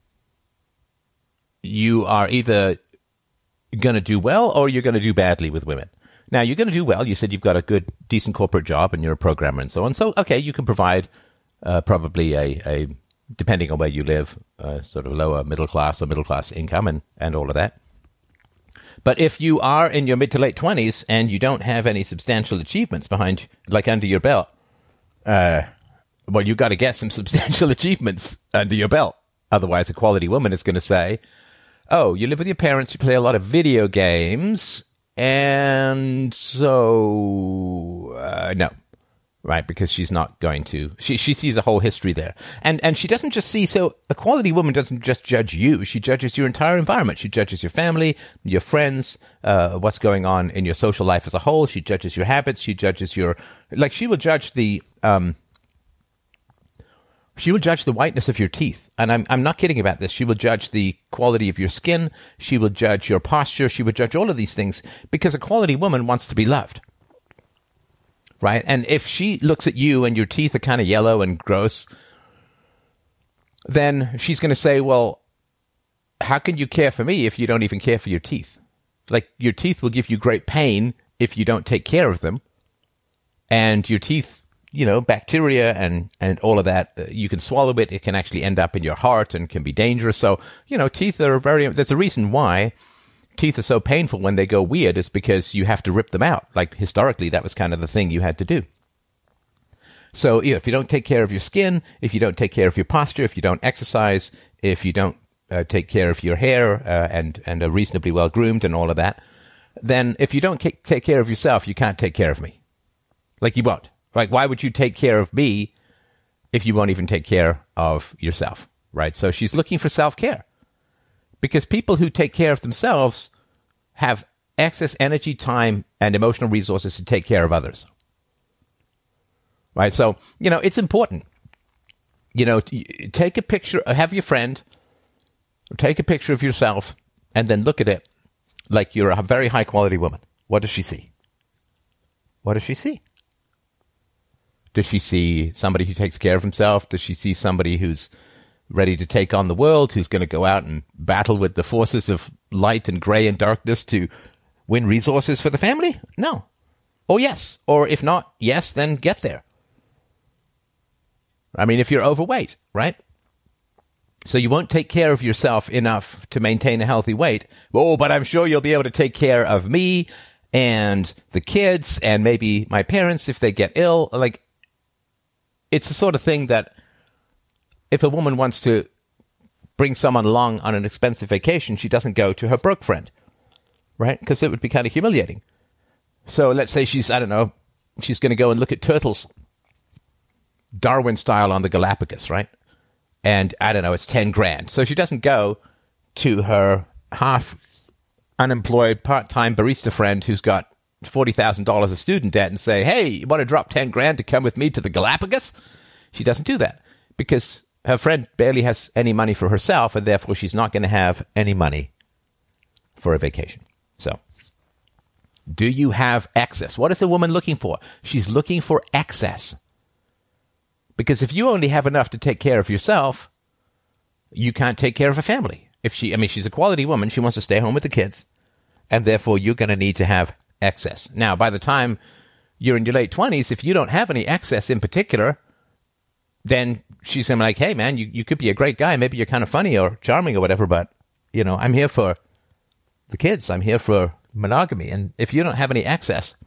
Speaker 1: You are either going to do well or you're going to do badly with women. Now, you're going to do well. You said you've got a good, decent corporate job and you're a programmer and so on. So, okay, you can provide uh, probably a, a, depending on where you live, uh, sort of lower middle class or middle class income and, and all of that. But if you are in your mid to late twenties and you don't have any substantial achievements behind, like under your belt, uh, well, you've got to get some substantial achievements under your belt. Otherwise, a quality woman is going to say, oh, you live with your parents, you play a lot of video games, and so, uh, no. Right, because she's not going to, she she sees a whole history there. And and she doesn't just see, so a quality woman doesn't just judge you, she judges your entire environment. She judges your family, your friends, uh, what's going on in your social life as a whole. She judges your habits, she judges your, like she will judge the, um, she will judge the whiteness of your teeth. And I'm I'm not kidding about this. She will judge the quality of your skin. She will judge your posture. She will judge all of these things because a quality woman wants to be loved. Right? And if she looks at you and your teeth are kind of yellow and gross, then she's going to say, well, how can you care for me if you don't even care for your teeth? Like, your teeth will give you great pain if you don't take care of them. And your teeth, you know, bacteria and, and all of that, uh, you can swallow it. It can actually end up in your heart and can be dangerous. So, you know, teeth are very, there's a reason why teeth are so painful when they go weird. It's because you have to rip them out. Like, historically, that was kind of the thing you had to do. So, you know, if you don't take care of your skin, if you don't take care of your posture, if you don't exercise, if you don't uh, take care of your hair uh, and, and are reasonably well groomed and all of that, then if you don't c- take care of yourself, you can't take care of me. Like, you won't. Like, why would you take care of me if you won't even take care of yourself, right? So she's looking for self-care because people who take care of themselves have excess energy, time, and emotional resources to take care of others, right? So, you know, it's important. You know, take a picture, have your friend take a picture of yourself and then look at it like you're a very high-quality woman. What does she see? What does she see? Does she see somebody who takes care of himself? Does she see somebody who's ready to take on the world, who's going to go out and battle with the forces of light and gray and darkness to win resources for the family? No. or yes. Or if not yes, then get there. I mean, if you're overweight, right? So you won't take care of yourself enough to maintain a healthy weight. Oh, but I'm sure you'll be able to take care of me and the kids and maybe my parents if they get ill. Like, it's the sort of thing that if a woman wants to bring someone along on an expensive vacation, she doesn't go to her broke friend, right? Because it would be kind of humiliating. So let's say she's, I don't know, she's going to go and look at turtles, Darwin style on the Galapagos, right? And I don't know, it's ten grand. So she doesn't go to her half unemployed part-time barista friend who's got forty thousand dollars of student debt and say, hey, you want to drop ten grand to come with me to the Galapagos? She doesn't do that because her friend barely has any money for herself, and therefore she's not going to have any money for a vacation. So, do you have excess? What is a woman looking for? She's looking for excess. Because if you only have enough to take care of yourself, you can't take care of a family. If she, I mean, she's a quality woman. She wants to stay home with the kids. And therefore, you're going to need to have excess. Now, by the time you're in your late twenties, if you don't have any excess in particular, then she's going to be like, hey, man, you, you could be a great guy. Maybe you're kind of funny or charming or whatever, but, you know, I'm here for the kids. I'm here for monogamy. And if you don't have any excess,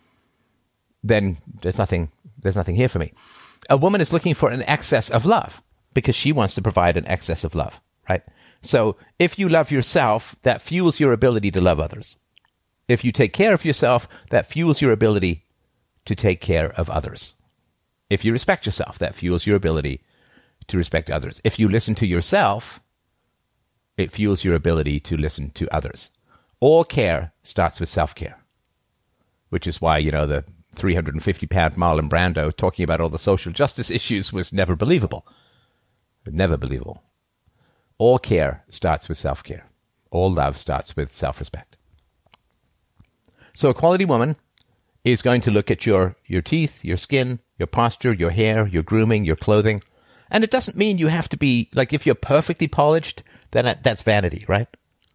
Speaker 1: then there's nothing, there's nothing here for me. A woman is looking for an excess of love because she wants to provide an excess of love, right? So if you love yourself, that fuels your ability to love others. If you take care of yourself, that fuels your ability to take care of others. If you respect yourself, that fuels your ability to respect others. If you listen to yourself, it fuels your ability to listen to others. All care starts with self-care, which is why, you know, the three hundred fifty pound Marlon Brando talking about all the social justice issues was never believable. Never believable. All care starts with self-care. All love starts with self-respect. So a quality woman is going to look at your, your teeth, your skin, your posture, your hair, your grooming, your clothing. And it doesn't mean you have to be, like, if you're perfectly polished, then that, that's vanity, right?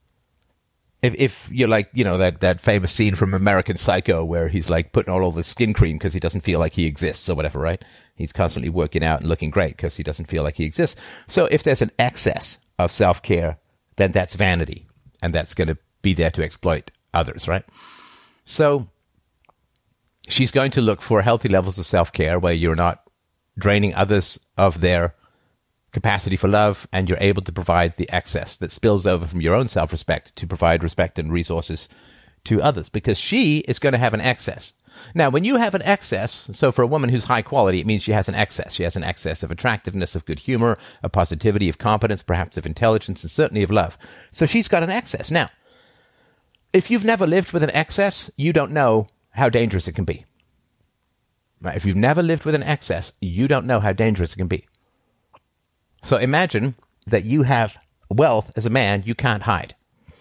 Speaker 1: If if you're like, you know, that, that famous scene from American Psycho where he's like putting on all the skin cream because he doesn't feel like he exists or whatever, right? He's constantly working out and looking great because he doesn't feel like he exists. So if there's an excess of self-care, then that's vanity. And that's going to be there to exploit others, right? So she's going to look for healthy levels of self-care where you're not draining others of their capacity for love, and you're able to provide the excess that spills over from your own self-respect to provide respect and resources to others, because she is going to have an excess. Now, when you have an excess, so for a woman who's high quality, it means she has an excess. She has an excess of attractiveness, of good humor, of positivity, of competence, perhaps of intelligence, and certainly of love. So she's got an excess. Now, if you've never lived with an excess, you don't know how dangerous it can be. Right? If you've never lived with an excess, you don't know how dangerous it can be. So imagine that you have wealth as a man you can't hide.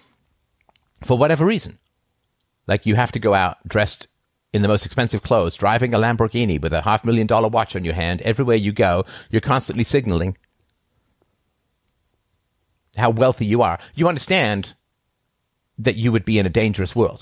Speaker 1: For whatever reason. Like you have to go out dressed in the most expensive clothes, driving a Lamborghini with a half million dollar watch on your hand. Everywhere you go, you're constantly signaling how wealthy you are. You understand that you would be in a dangerous world.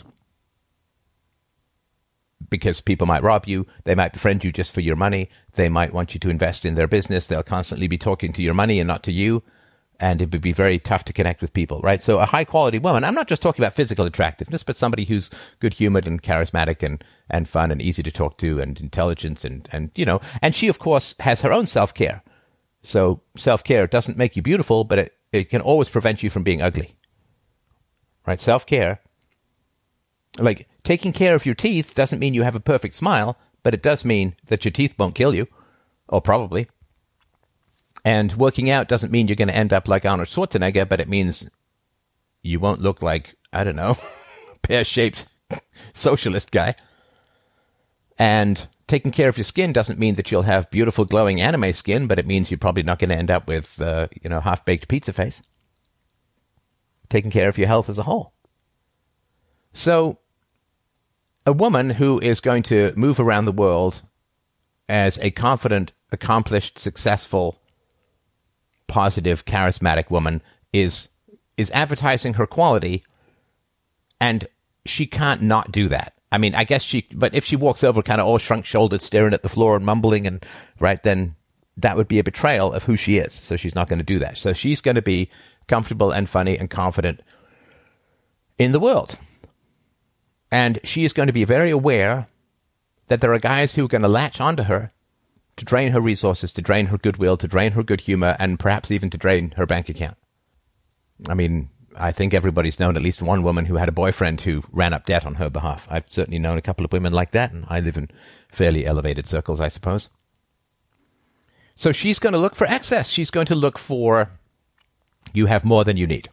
Speaker 1: Because people might rob you, they might befriend you just for your money, they might want you to invest in their business, they'll constantly be talking to your money and not to you, and it would be very tough to connect with people, right? So a high-quality woman, I'm not just talking about physical attractiveness, but somebody who's good-humored and charismatic and, and fun and easy to talk to and intelligent and, and, you know, and she, of course, has her own self-care. So self-care doesn't make you beautiful, but it, it can always prevent you from being ugly, right? Self-care. Like, taking care of your teeth doesn't mean you have a perfect smile, but it does mean that your teeth won't kill you, or probably. And working out doesn't mean you're going to end up like Arnold Schwarzenegger, but it means you won't look like, I don't know, pear-shaped socialist guy. And taking care of your skin doesn't mean that you'll have beautiful, glowing anime skin, but it means you're probably not going to end up with, uh, you know, half-baked pizza face. Taking care of your health as a whole. So a woman who is going to move around the world as a confident, accomplished, successful, positive, charismatic woman is is advertising her quality, and she can't not do that. I mean, I guess she, but if she walks over kind of all shrunk-shouldered, staring at the floor and mumbling and, right, then that would be a betrayal of who she is. So she's not going to do that. So she's going to be comfortable and funny and confident in the world. And she is going to be very aware that there are guys who are going to latch onto her to drain her resources, to drain her goodwill, to drain her good humor, and perhaps even to drain her bank account. I mean, I think everybody's known at least one woman who had a boyfriend who ran up debt on her behalf. I've certainly known a couple of women like that, and I live in fairly elevated circles, I suppose. So she's going to look for excess. She's going to look for you have more than you need.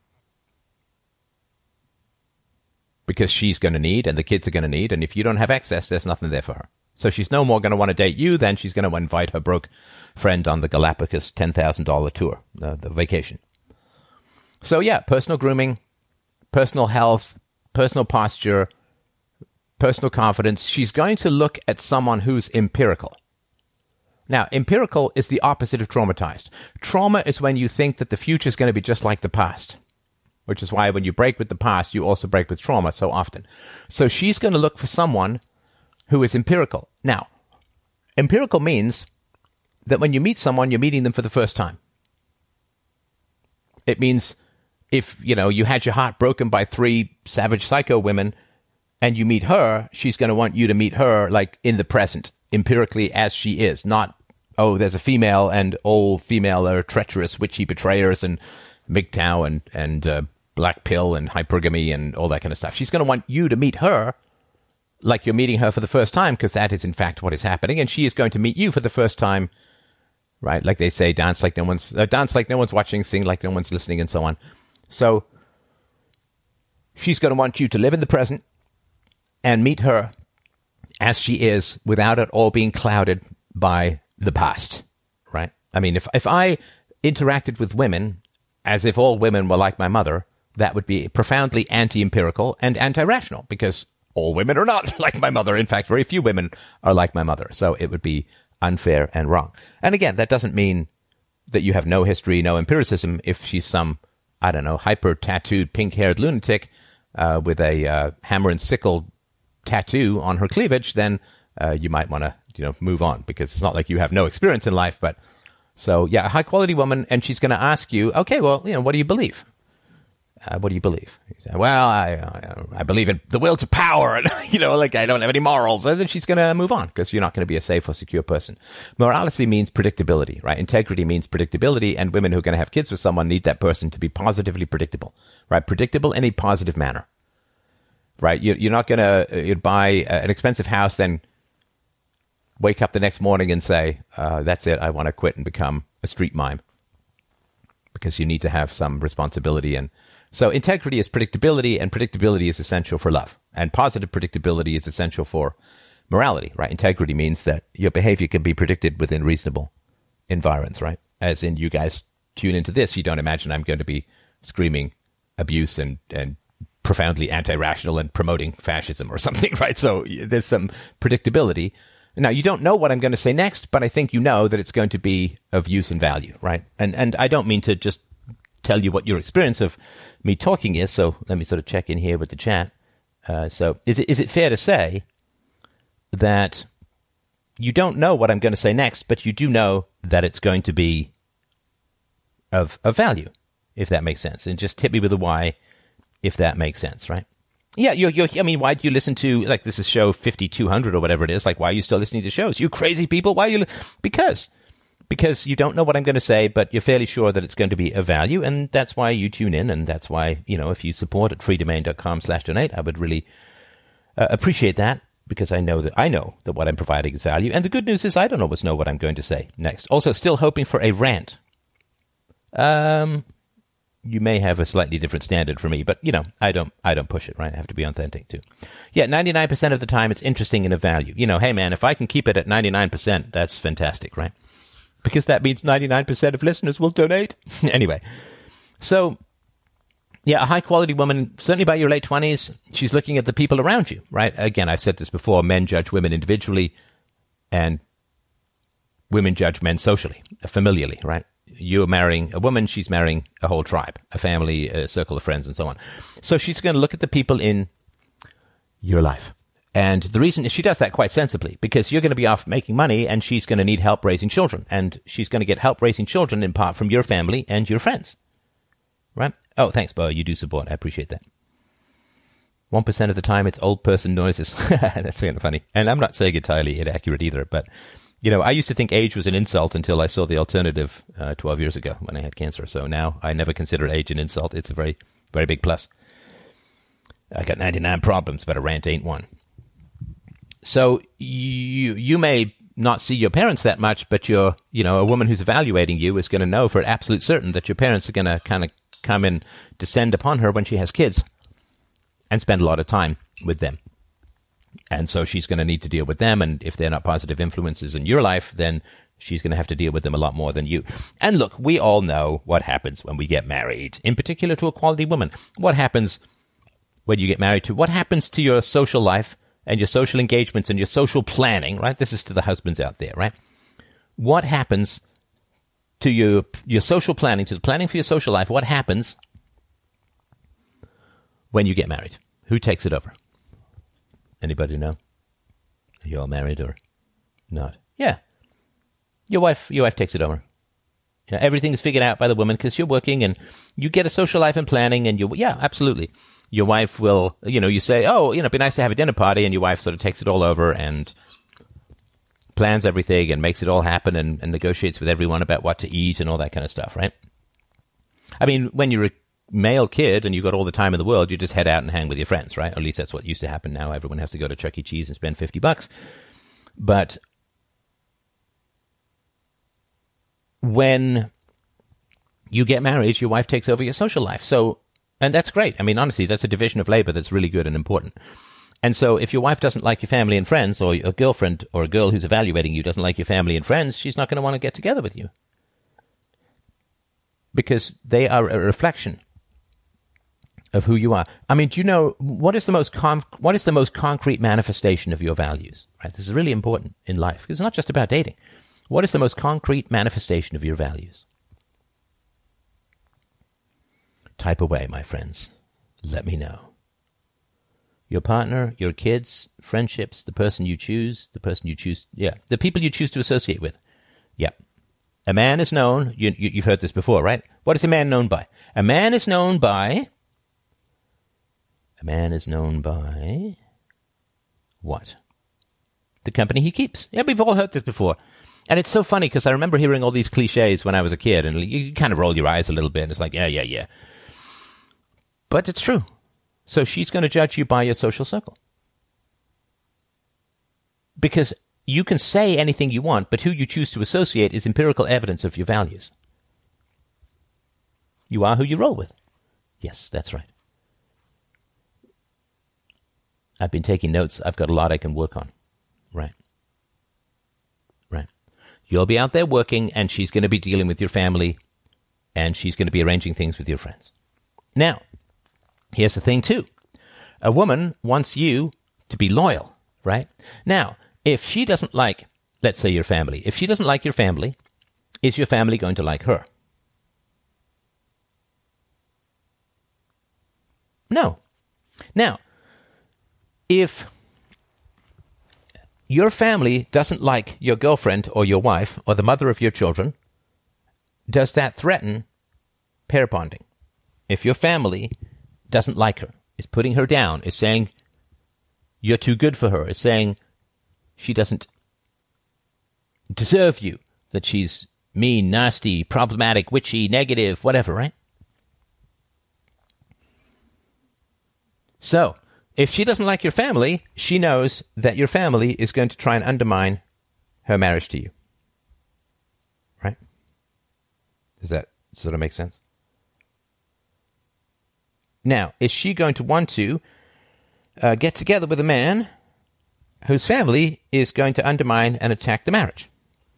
Speaker 1: Because she's going to need, and the kids are going to need, and if you don't have excess, there's nothing there for her. So she's no more going to want to date you than she's going to invite her broke friend on the Galapagos ten thousand dollars tour, uh, the vacation. So yeah, personal grooming, personal health, personal posture, personal confidence. She's going to look at someone who's empirical. Now, empirical is the opposite of traumatized. Trauma is when you think that the future is going to be just like the past, which is why when you break with the past, you also break with trauma so often. So she's going to look for someone who is empirical. Now, empirical means that when you meet someone, you're meeting them for the first time. It means if, you know, you had your heart broken by three savage psycho women and you meet her, she's going to want you to meet her like in the present, empirically as she is, not, oh, there's a female and all female are treacherous, witchy betrayers and M G T O W and, and uh, black pill and hypergamy and all that kind of stuff. She's going to want you to meet her like you're meeting her for the first time, because that is in fact what is happening, and she is going to meet you for the first time, right? Like they say, dance like no one's uh, dance like no one's watching, sing like no one's listening, and so on. So she's going to want you to live in the present and meet her as she is, without it all being clouded by the past, right? I mean, if if I interacted with women as if all women were like my mother, that would be profoundly anti-empirical and anti-rational, because all women are not like my mother. In fact, very few women are like my mother. So it would be unfair and wrong. And again, that doesn't mean that you have no history, no empiricism. If she's some, I don't know, hyper-tattooed, pink-haired lunatic uh, with a uh, hammer and sickle tattoo on her cleavage, then uh, you might want to, you know, move on, because it's not like you have no experience in life. But so, yeah, a high-quality woman, and she's going to ask you, okay, well, you know, what do you believe? Uh, what do you believe? You say, well, I, I I believe in the will to power, and you know, like I don't have any morals. And then she's going to move on, because you're not going to be a safe or secure person. Morality means predictability, right? Integrity means predictability, and women who are going to have kids with someone need that person to be positively predictable, right? Predictable in a positive manner, right? You, you're not going to buy an expensive house, then wake up the next morning and say, uh, that's it, I want to quit and become a street mime, because you need to have some responsibility. And so integrity is predictability, and predictability is essential for love. And positive predictability is essential for morality, right? Integrity means that your behavior can be predicted within reasonable environs, right? As in, you guys tune into this, you don't imagine I'm going to be screaming abuse and, and profoundly anti-rational and promoting fascism or something, right? So there's some predictability. Now, you don't know what I'm going to say next, but I think you know that it's going to be of use and value, right? And and I don't mean to just tell you what your experience of me talking is, so let me sort of check in here with the chat. Uh, so is it is it fair to say that you don't know what I'm going to say next, but you do know that it's going to be of, of value, if that makes sense? And just hit me with a why, if that makes sense, right? Yeah, you're, you're, I mean, why do you listen to, like, this is show fifty-two hundred or whatever it is. Like, why are you still listening to shows? You crazy people, why are you? Li- because. Because you don't know what I'm going to say, but you're fairly sure that it's going to be of value, and that's why you tune in, and that's why, you know, if you support at freedomain.com slash donate, I would really uh, appreciate that, because I know that I know that what I'm providing is value. And the good news is I don't always know what I'm going to say next. Also, still hoping for a rant. Um... You may have a slightly different standard for me, but, you know, I don't I don't push it, right? I have to be authentic, too. Yeah, ninety-nine percent of the time it's interesting and of value. You know, hey, man, if I can keep it at ninety-nine percent, that's fantastic, right? Because that means ninety-nine percent of listeners will donate. Anyway, so, yeah, a high-quality woman, certainly by your late twenties, she's looking at the people around you, right? Again, I've said this before, men judge women individually, and women judge men socially, familially, right? You're marrying a woman, she's marrying a whole tribe, a family, a circle of friends, and so on. So she's going to look at the people in your life. And the reason is she does that quite sensibly, because you're going to be off making money and she's going to need help raising children. And she's going to get help raising children in part from your family and your friends. Right? Oh, thanks, Bo. You do support. I appreciate that. one percent of the time it's old person noises. That's kind of funny. And I'm not saying entirely inaccurate either, but, you know, I used to think age was an insult until I saw the alternative uh, twelve years ago when I had cancer. So now I never consider age an insult. It's a very, very big plus. I got ninety-nine problems, but a rant ain't one. So you you may not see your parents that much, but you're, you know, a woman who's evaluating you is going to know for absolute certain that your parents are going to kind of come and descend upon her when she has kids and spend a lot of time with them. And so she's going to need to deal with them. And if they're not positive influences in your life, then she's going to have to deal with them a lot more than you. And look, we all know what happens when we get married, in particular to a quality woman. What happens when you get married to, what happens to your social life and your social engagements and your social planning, right? This is to the husbands out there, right? What happens to your, your social planning, to the planning for your social life? What happens when you get married? Who takes it over? Anybody know? Are you all married or not? Yeah. Your wife, your wife takes it over. You know, everything is figured out by the woman because you're working and you get a social life and planning and you, yeah, absolutely. Your wife will, you know, you say, oh, you know, it'd be nice to have a dinner party, and your wife sort of takes it all over and plans everything and makes it all happen and, and negotiates with everyone about what to eat and all that kind of stuff, right? I mean, when you're a male kid and you've got all the time in the world, you just head out and hang with your friends, right? Or at least that's what used to happen. Now everyone has to go to Chuck E. Cheese and spend fifty bucks. But when you get married, your wife takes over your social life. So, and that's great. I mean, honestly, that's a division of labor that's really good and important. And so if your wife doesn't like your family and friends, or a girlfriend or a girl who's evaluating you doesn't like your family and friends, she's not going to want to get together with you. Because they are a reflection of who you are. I mean, do you know, what is the most con- what is the most concrete manifestation of your values? Right? This is really important in life. It's not just about dating. What is the most concrete manifestation of your values? Type away, my friends. Let me know. Your partner, your kids, friendships, the person you choose, the person you choose, yeah, the people you choose to associate with. Yeah. A man is known, you, you, you've heard this before, right? What is a man known by? A man is known by, a man is known by, what? The company he keeps. Yeah, we've all heard this before. And it's so funny because I remember hearing all these cliches when I was a kid, and you kind of roll your eyes a little bit, and it's like, yeah, yeah, yeah. But it's true. So she's going to judge you by your social circle. Because you can say anything you want, but who you choose to associate is empirical evidence of your values. You are who you roll with. Yes, that's right. I've been taking notes. I've got a lot I can work on. Right. Right. You'll be out there working, and she's going to be dealing with your family, and she's going to be arranging things with your friends. Now, here's the thing, too. A woman wants you to be loyal, right? Now, if she doesn't like, let's say, your family, if she doesn't like your family, is your family going to like her? No. Now, if your family doesn't like your girlfriend or your wife or the mother of your children, does that threaten pair bonding? If your family doesn't like her, is putting her down, is saying you're too good for her, is saying she doesn't deserve you, that she's mean, nasty, problematic, witchy, negative, whatever, right? So, if she doesn't like your family, she knows that your family is going to try and undermine her marriage to you. Right? Does that sort of make sense? Now, is she going to want to uh, get together with a man whose family is going to undermine and attack the marriage?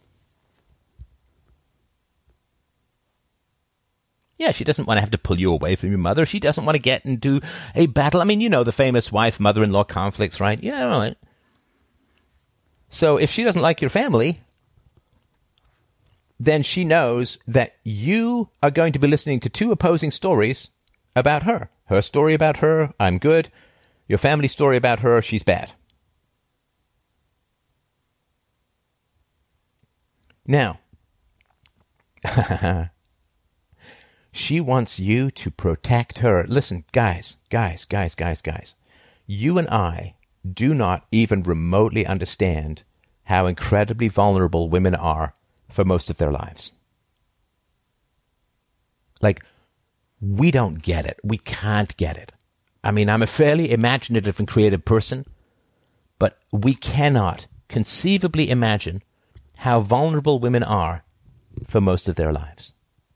Speaker 1: Yeah, she doesn't want to have to pull you away from your mother. She doesn't want to get into a battle. I mean, you know the famous wife-mother-in-law conflicts, right? Yeah, right. So if she doesn't like your family, then she knows that you are going to be listening to two opposing stories about her. Her story about her, I'm good. Your family story about her, she's bad. Now, she wants you to protect her. Listen, guys, guys, guys, guys, guys. You and I do not even remotely understand how incredibly vulnerable women are for most of their lives. Like, we don't get it. We can't get it. I mean, I'm a fairly imaginative and creative person, but we cannot conceivably imagine how vulnerable women are for most of their lives.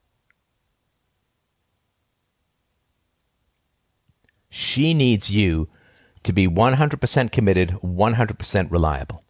Speaker 1: She needs you to be one hundred percent committed, one hundred percent reliable.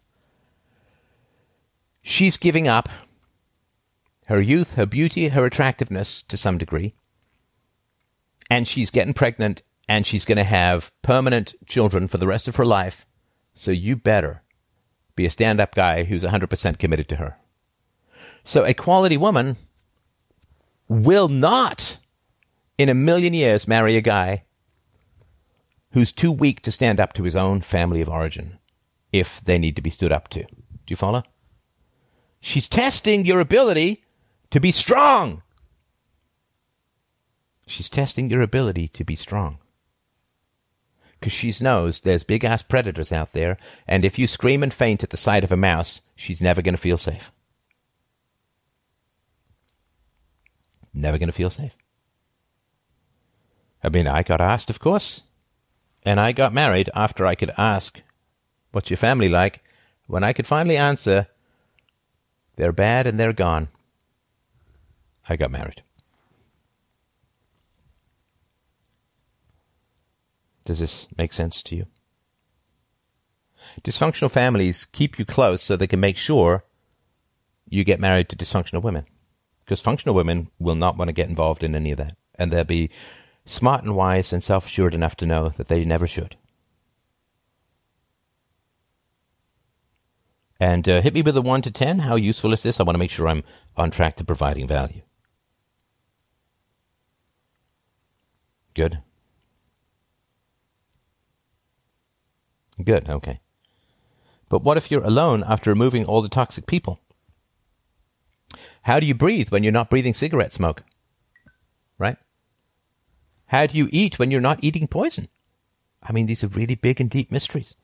Speaker 1: She's giving up her youth, her beauty, her attractiveness to some degree, and she's getting pregnant, and she's going to have permanent children for the rest of her life, so you better be a stand-up guy who's one hundred percent committed to her. So a quality woman will not, in a million years, marry a guy who's too weak to stand up to his own family of origin if they need to be stood up to. Do you follow? She's testing your ability to be strong. She's testing your ability to be strong. Because she knows there's big-ass predators out there, and if you scream and faint at the sight of a mouse, she's never going to feel safe. Never going to feel safe. I mean, I got asked, of course, and I got married after I could ask, what's your family like? When I could finally answer, they're bad and they're gone, I got married. Does this make sense to you? Dysfunctional families keep you close so they can make sure you get married to dysfunctional women. Because functional women will not want to get involved in any of that. And they'll be smart and wise and self-assured enough to know that they never should. And uh, hit me with a one to ten. How useful is this? I want to make sure I'm on track to providing value. Good. Good, okay. But what if you're alone after removing all the toxic people? How do you breathe when you're not breathing cigarette smoke? Right? How do you eat when you're not eating poison? I mean, these are really big and deep mysteries.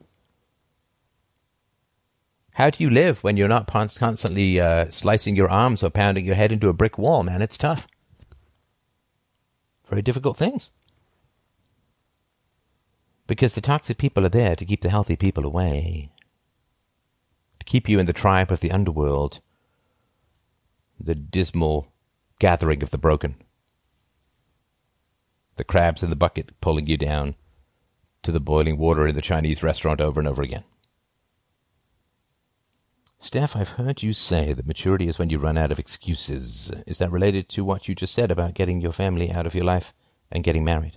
Speaker 1: How do you live when you're not constantly uh, slicing your arms or pounding your head into a brick wall, man? It's tough. Very difficult things. Because the toxic people are there to keep the healthy people away. To keep you in the tribe of the underworld. The dismal gathering of the broken. The crabs in the bucket pulling you down to the boiling water in the Chinese restaurant over and over again. Steph, I've heard you say that maturity is when you run out of excuses. Is that related to what you just said about getting your family out of your life and getting married?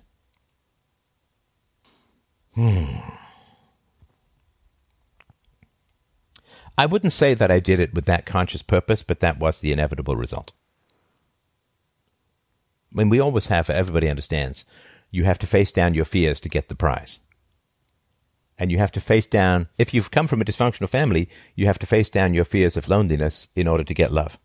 Speaker 1: Hmm. I wouldn't say that I did it with that conscious purpose, but that was the inevitable result. I mean, we always have, everybody understands, you have to face down your fears to get the prize. And you have to face down, if you've come from a dysfunctional family, you have to face down your fears of loneliness in order to get love.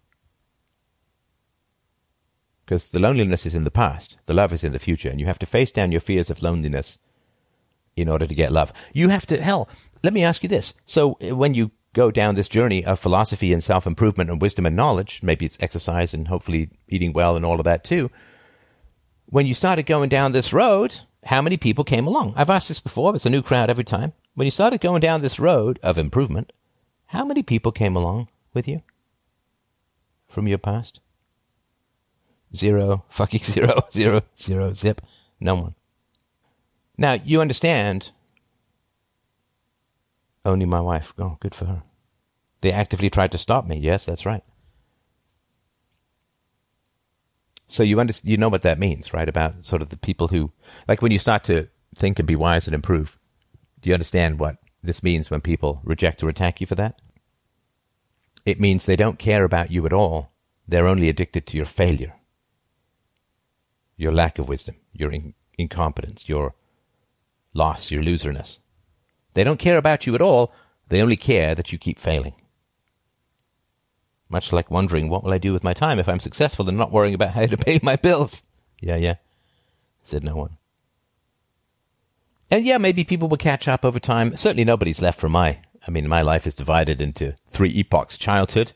Speaker 1: Because the loneliness is in the past, the love is in the future, and you have to face down your fears of loneliness in order to get love. You have to, hell, let me ask you this. So when you go down this journey of philosophy and self-improvement and wisdom and knowledge, maybe it's exercise and hopefully eating well and all of that too, when you started going down this road, how many people came along? I've asked this before, it's a new crowd every time. When you started going down this road of improvement, how many people came along with you from your past? Zero, fucking zero, zero, zero, zip, no one. Now, you understand, only my wife. Oh, good for her. They actively tried to stop me. Yes, that's right. So you under, you know what that means, right? About sort of the people who, like when you start to think and be wise and improve, do you understand what this means when people reject or attack you for that? It means they don't care about you at all. They're only addicted to your failure, your lack of wisdom, your in- incompetence, your loss, your loserness. They don't care about you at all. They only care that you keep failing. Much like wondering, what will I do with my time if I'm successful and not worrying about how to pay my bills? Yeah, yeah, said no one. And yeah, maybe people will catch up over time. Certainly nobody's left from my, I mean, my life is divided into three epochs. Childhood,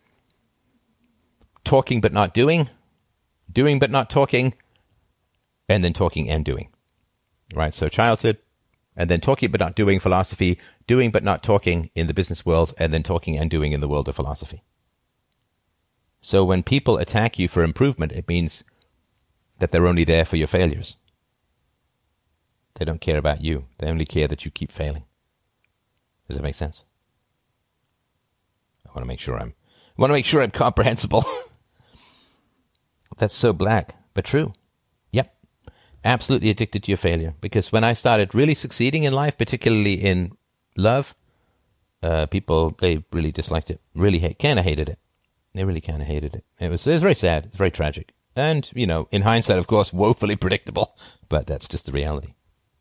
Speaker 1: talking but not doing, doing but not talking, and then talking and doing. Right, so childhood, and then talking but not doing philosophy, doing but not talking in the business world, and then talking and doing in the world of philosophy. So when people attack you for improvement, it means that they're only there for your failures. They don't care about you. They only care that you keep failing. Does that make sense? I want to make sure I'm I want to make sure I'm comprehensible. That's so black, but true. Yep. Absolutely addicted to your failure. Because when I started really succeeding in life, particularly in love, uh, people, they really disliked it. Really hate, kind of hated it. They really kind of hated it. It was, it was very sad. It's very tragic. And, you know, in hindsight, of course, woefully predictable. But that's just the reality.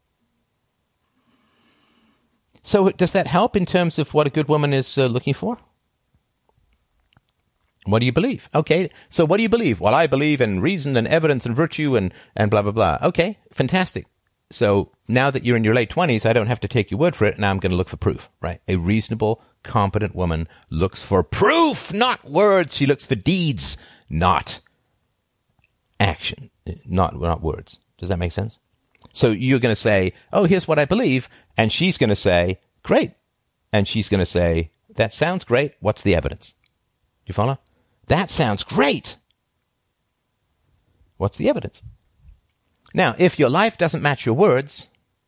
Speaker 1: So does that help in terms of what a good woman is uh, looking for? What do you believe? Okay, so what do you believe? Well, I believe in reason and evidence and virtue and, and blah, blah, blah. Okay, fantastic. So now that you're in your late twenties, I don't have to take your word for it. Now I'm going to look for proof, right? A reasonable, competent woman looks for proof, not words. She looks for deeds, not action, not, not words. Does that make sense? So you're going to say, oh, here's what I believe. And she's going to say, great. And she's going to say, that sounds great. What's the evidence? You follow? That sounds great. What's the evidence? Now, if your life doesn't match your words,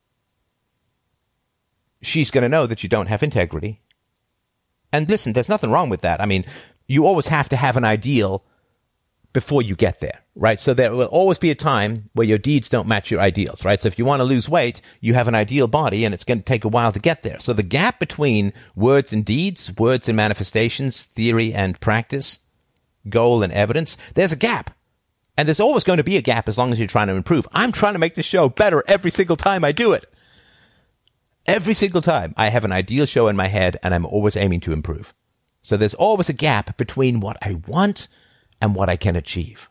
Speaker 1: she's going to know that you don't have integrity. And listen, there's nothing wrong with that. I mean, you always have to have an ideal before you get there, right? So there will always be a time where your deeds don't match your ideals, right? So if you want to lose weight, you have an ideal body and it's going to take a while to get there. So the gap between words and deeds, words and manifestations, theory and practice, goal and evidence, there's a gap. And there's always going to be a gap as long as you're trying to improve. I'm trying to make the show better every single time I do it. Every single time I have an ideal show in my head and I'm always aiming to improve. So there's always a gap between what I want and what I can achieve.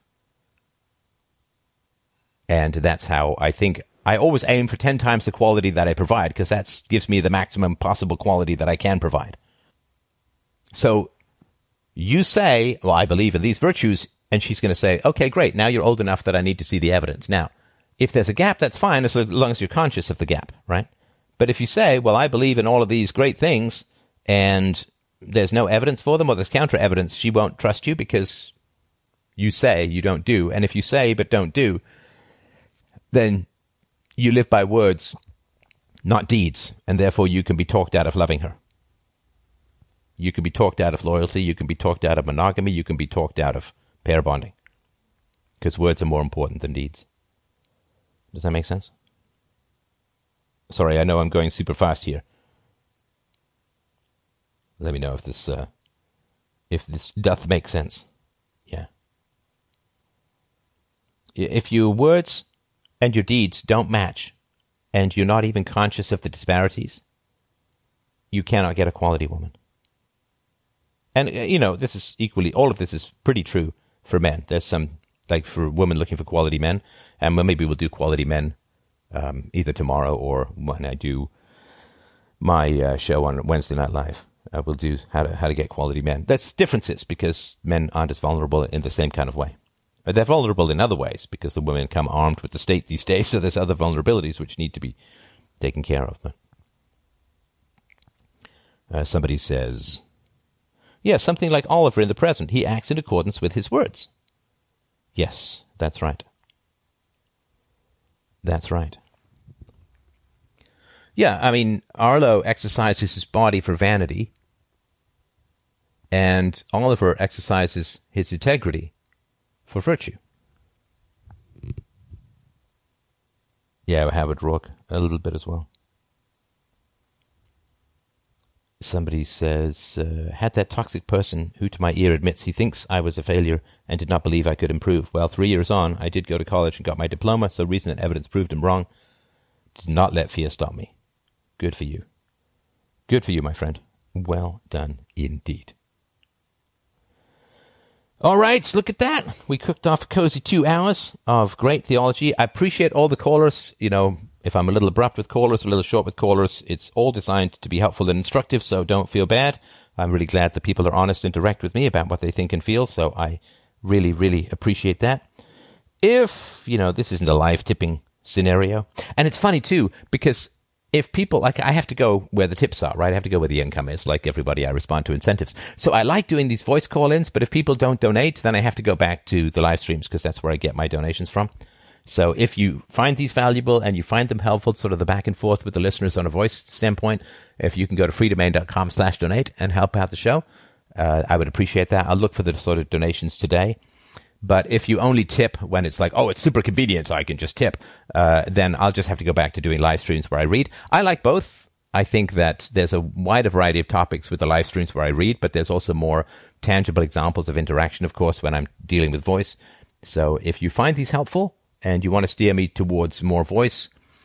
Speaker 1: And that's how I think I always aim for ten times the quality that I provide, because that gives me the maximum possible quality that I can provide. So you say, well, I believe in these virtues, and she's going to say, okay, great, now you're old enough that I need to see the evidence. Now, if there's a gap, that's fine, as long as you're conscious of the gap, right? But if you say, well, I believe in all of these great things, and there's no evidence for them, or there's counter-evidence, she won't trust you because you say, you don't do. And if you say but don't do, then you live by words, not deeds, and therefore you can be talked out of loving her. You can be talked out of loyalty, you can be talked out of monogamy, you can be talked out of pair bonding, because words are more important than deeds. Does that make sense? Sorry, I know I'm going super fast here. Let me know if this uh, if this doth make sense. Yeah. If your words and your deeds don't match, and you're not even conscious of the disparities, you cannot get a quality woman. And, you know, this is equally, all of this is pretty true for men. There's some, like for women looking for quality men, and maybe we'll do quality men um, either tomorrow or when I do my uh, show on Wednesday Night Live. Uh, we'll do how to how to get quality men. There's differences because men aren't as vulnerable in the same kind of way. But they're vulnerable in other ways because the women come armed with the state these days, so there's other vulnerabilities which need to be taken care of. But uh, somebody says, yeah, something like Oliver in the present. He acts in accordance with his words. Yes, that's right. That's right. Yeah, I mean, Arlo exercises his body for vanity, and Oliver exercises his integrity for virtue. Yeah, Howard Rourke, a little bit as well. Somebody says, uh, had that toxic person who to my ear admits he thinks I was a failure and did not believe I could improve. Well, three years on, I did go to college and got my diploma, so reason and evidence proved him wrong. Did not let fear stop me. Good for you. Good for you, my friend. Well done indeed. All right, look at that. We cooked off a cozy two hours of great theology. I appreciate all the callers. You know, if I'm a little abrupt with callers, a little short with callers, it's all designed to be helpful and instructive, so don't feel bad. I'm really glad that people are honest and direct with me about what they think and feel, so I really, really appreciate that. If, you know, this isn't a live tipping scenario, and it's funny, too, because if people, like, I have to go where the tips are, right? I have to go where the income is. Like everybody, I respond to incentives. So I like doing these voice call-ins, but if people don't donate, then I have to go back to the live streams because that's where I get my donations from. So if you find these valuable and you find them helpful, sort of the back and forth with the listeners on a voice standpoint, if you can go to freedomain.com slash donate and help out the show, uh, I would appreciate that. I'll look for the sort of donations today. But if you only tip when it's like, oh, it's super convenient, so I can just tip, uh, then I'll just have to go back to doing live streams where I read. I like both. I think that there's a wider variety of topics with the live streams where I read, but there's also more tangible examples of interaction, of course, when I'm dealing with voice. So if you find these helpful and you want to steer me towards more voice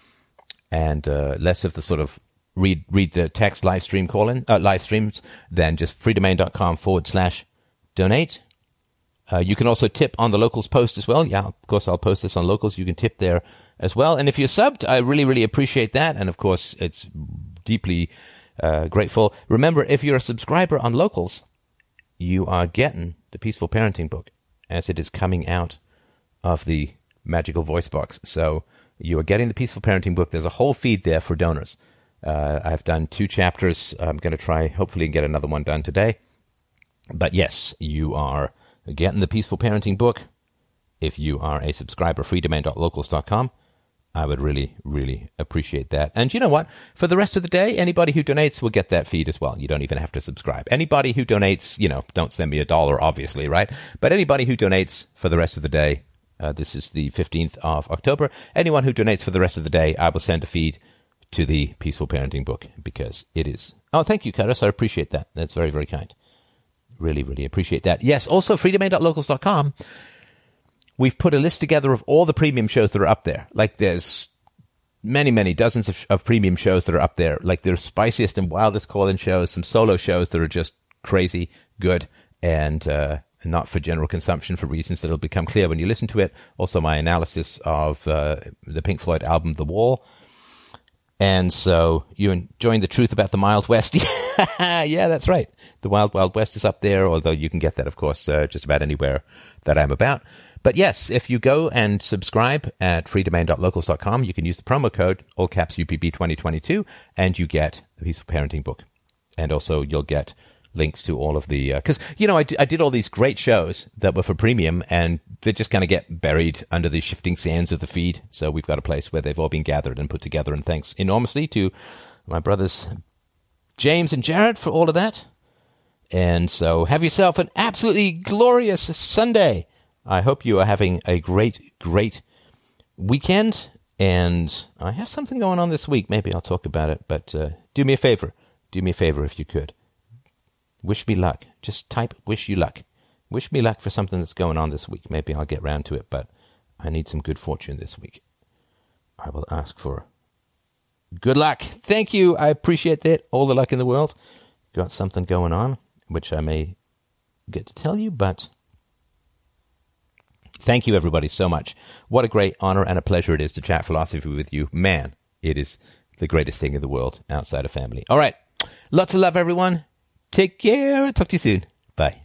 Speaker 1: and uh, less of the sort of read read the text live stream call-in, uh, live streams, then just freedomain.com forward slash donate. Uh, you can also tip on the Locals post as well. Yeah, of course, I'll post this on Locals. You can tip there as well. And if you're subbed, I really, really appreciate that. And, of course, it's deeply uh, grateful. Remember, if you're a subscriber on Locals, you are getting the Peaceful Parenting book as it is coming out of the magical voice box. So you are getting the Peaceful Parenting book. There's a whole feed there for donors. Uh, I've done two chapters. I'm going to try, hopefully, and get another one done today. But, yes, you are getting the Peaceful Parenting book. If you are a subscriber, freedomain dot locals dot com, I would really, really appreciate that. And you know what? For the rest of the day, anybody who donates will get that feed as well. You don't even have to subscribe. Anybody who donates, you know, don't send me a dollar, obviously, right? But anybody who donates for the rest of the day, uh, this is the fifteenth of October, anyone who donates for the rest of the day, I will send a feed to the Peaceful Parenting book because it is. Oh, thank you, Karis. I appreciate that. That's very, very kind. Really, really appreciate that. Yes, also freedomain dot locals dot com. We've put a list together of all the premium shows that are up there. Like there's many, many dozens of, of premium shows that are up there. Like there's spiciest and wildest call-in shows, some solo shows that are just crazy good and uh, not for general consumption for reasons that will become clear when you listen to it. Also my analysis of uh, the Pink Floyd album, The Wall. And so you enjoying the truth about the Wild West. Yeah, that's right. The Wild Wild West is up there, although you can get that, of course, uh, just about anywhere that I'm about. But yes, if you go and subscribe at freedomain dot locals dot com, you can use the promo code, all caps U P B twenty twenty-two, and you get the Peaceful Parenting book. And also you'll get links to all of the... Because, uh, you know, I, d- I did all these great shows that were for premium, and they just kind of get buried under the shifting sands of the feed. So we've got a place where they've all been gathered and put together, and thanks enormously to my brothers James and Jared for all of that. And so have yourself an absolutely glorious Sunday. I hope you are having a great, great weekend. And I have something going on this week. Maybe I'll talk about it. But uh, do me a favor. Do me a favor if you could. Wish me luck. Just type wish you luck. Wish me luck for something that's going on this week. Maybe I'll get round to it. But I need some good fortune this week. I will ask for good luck. Thank you. I appreciate that. All the luck in the world. Got something going on, which I may get to tell you, but thank you, everybody, so much. What a great honor and a pleasure it is to chat philosophy with you. Man, it is the greatest thing in the world outside of family. All right. Lots of love, everyone. Take care. Talk to you soon. Bye.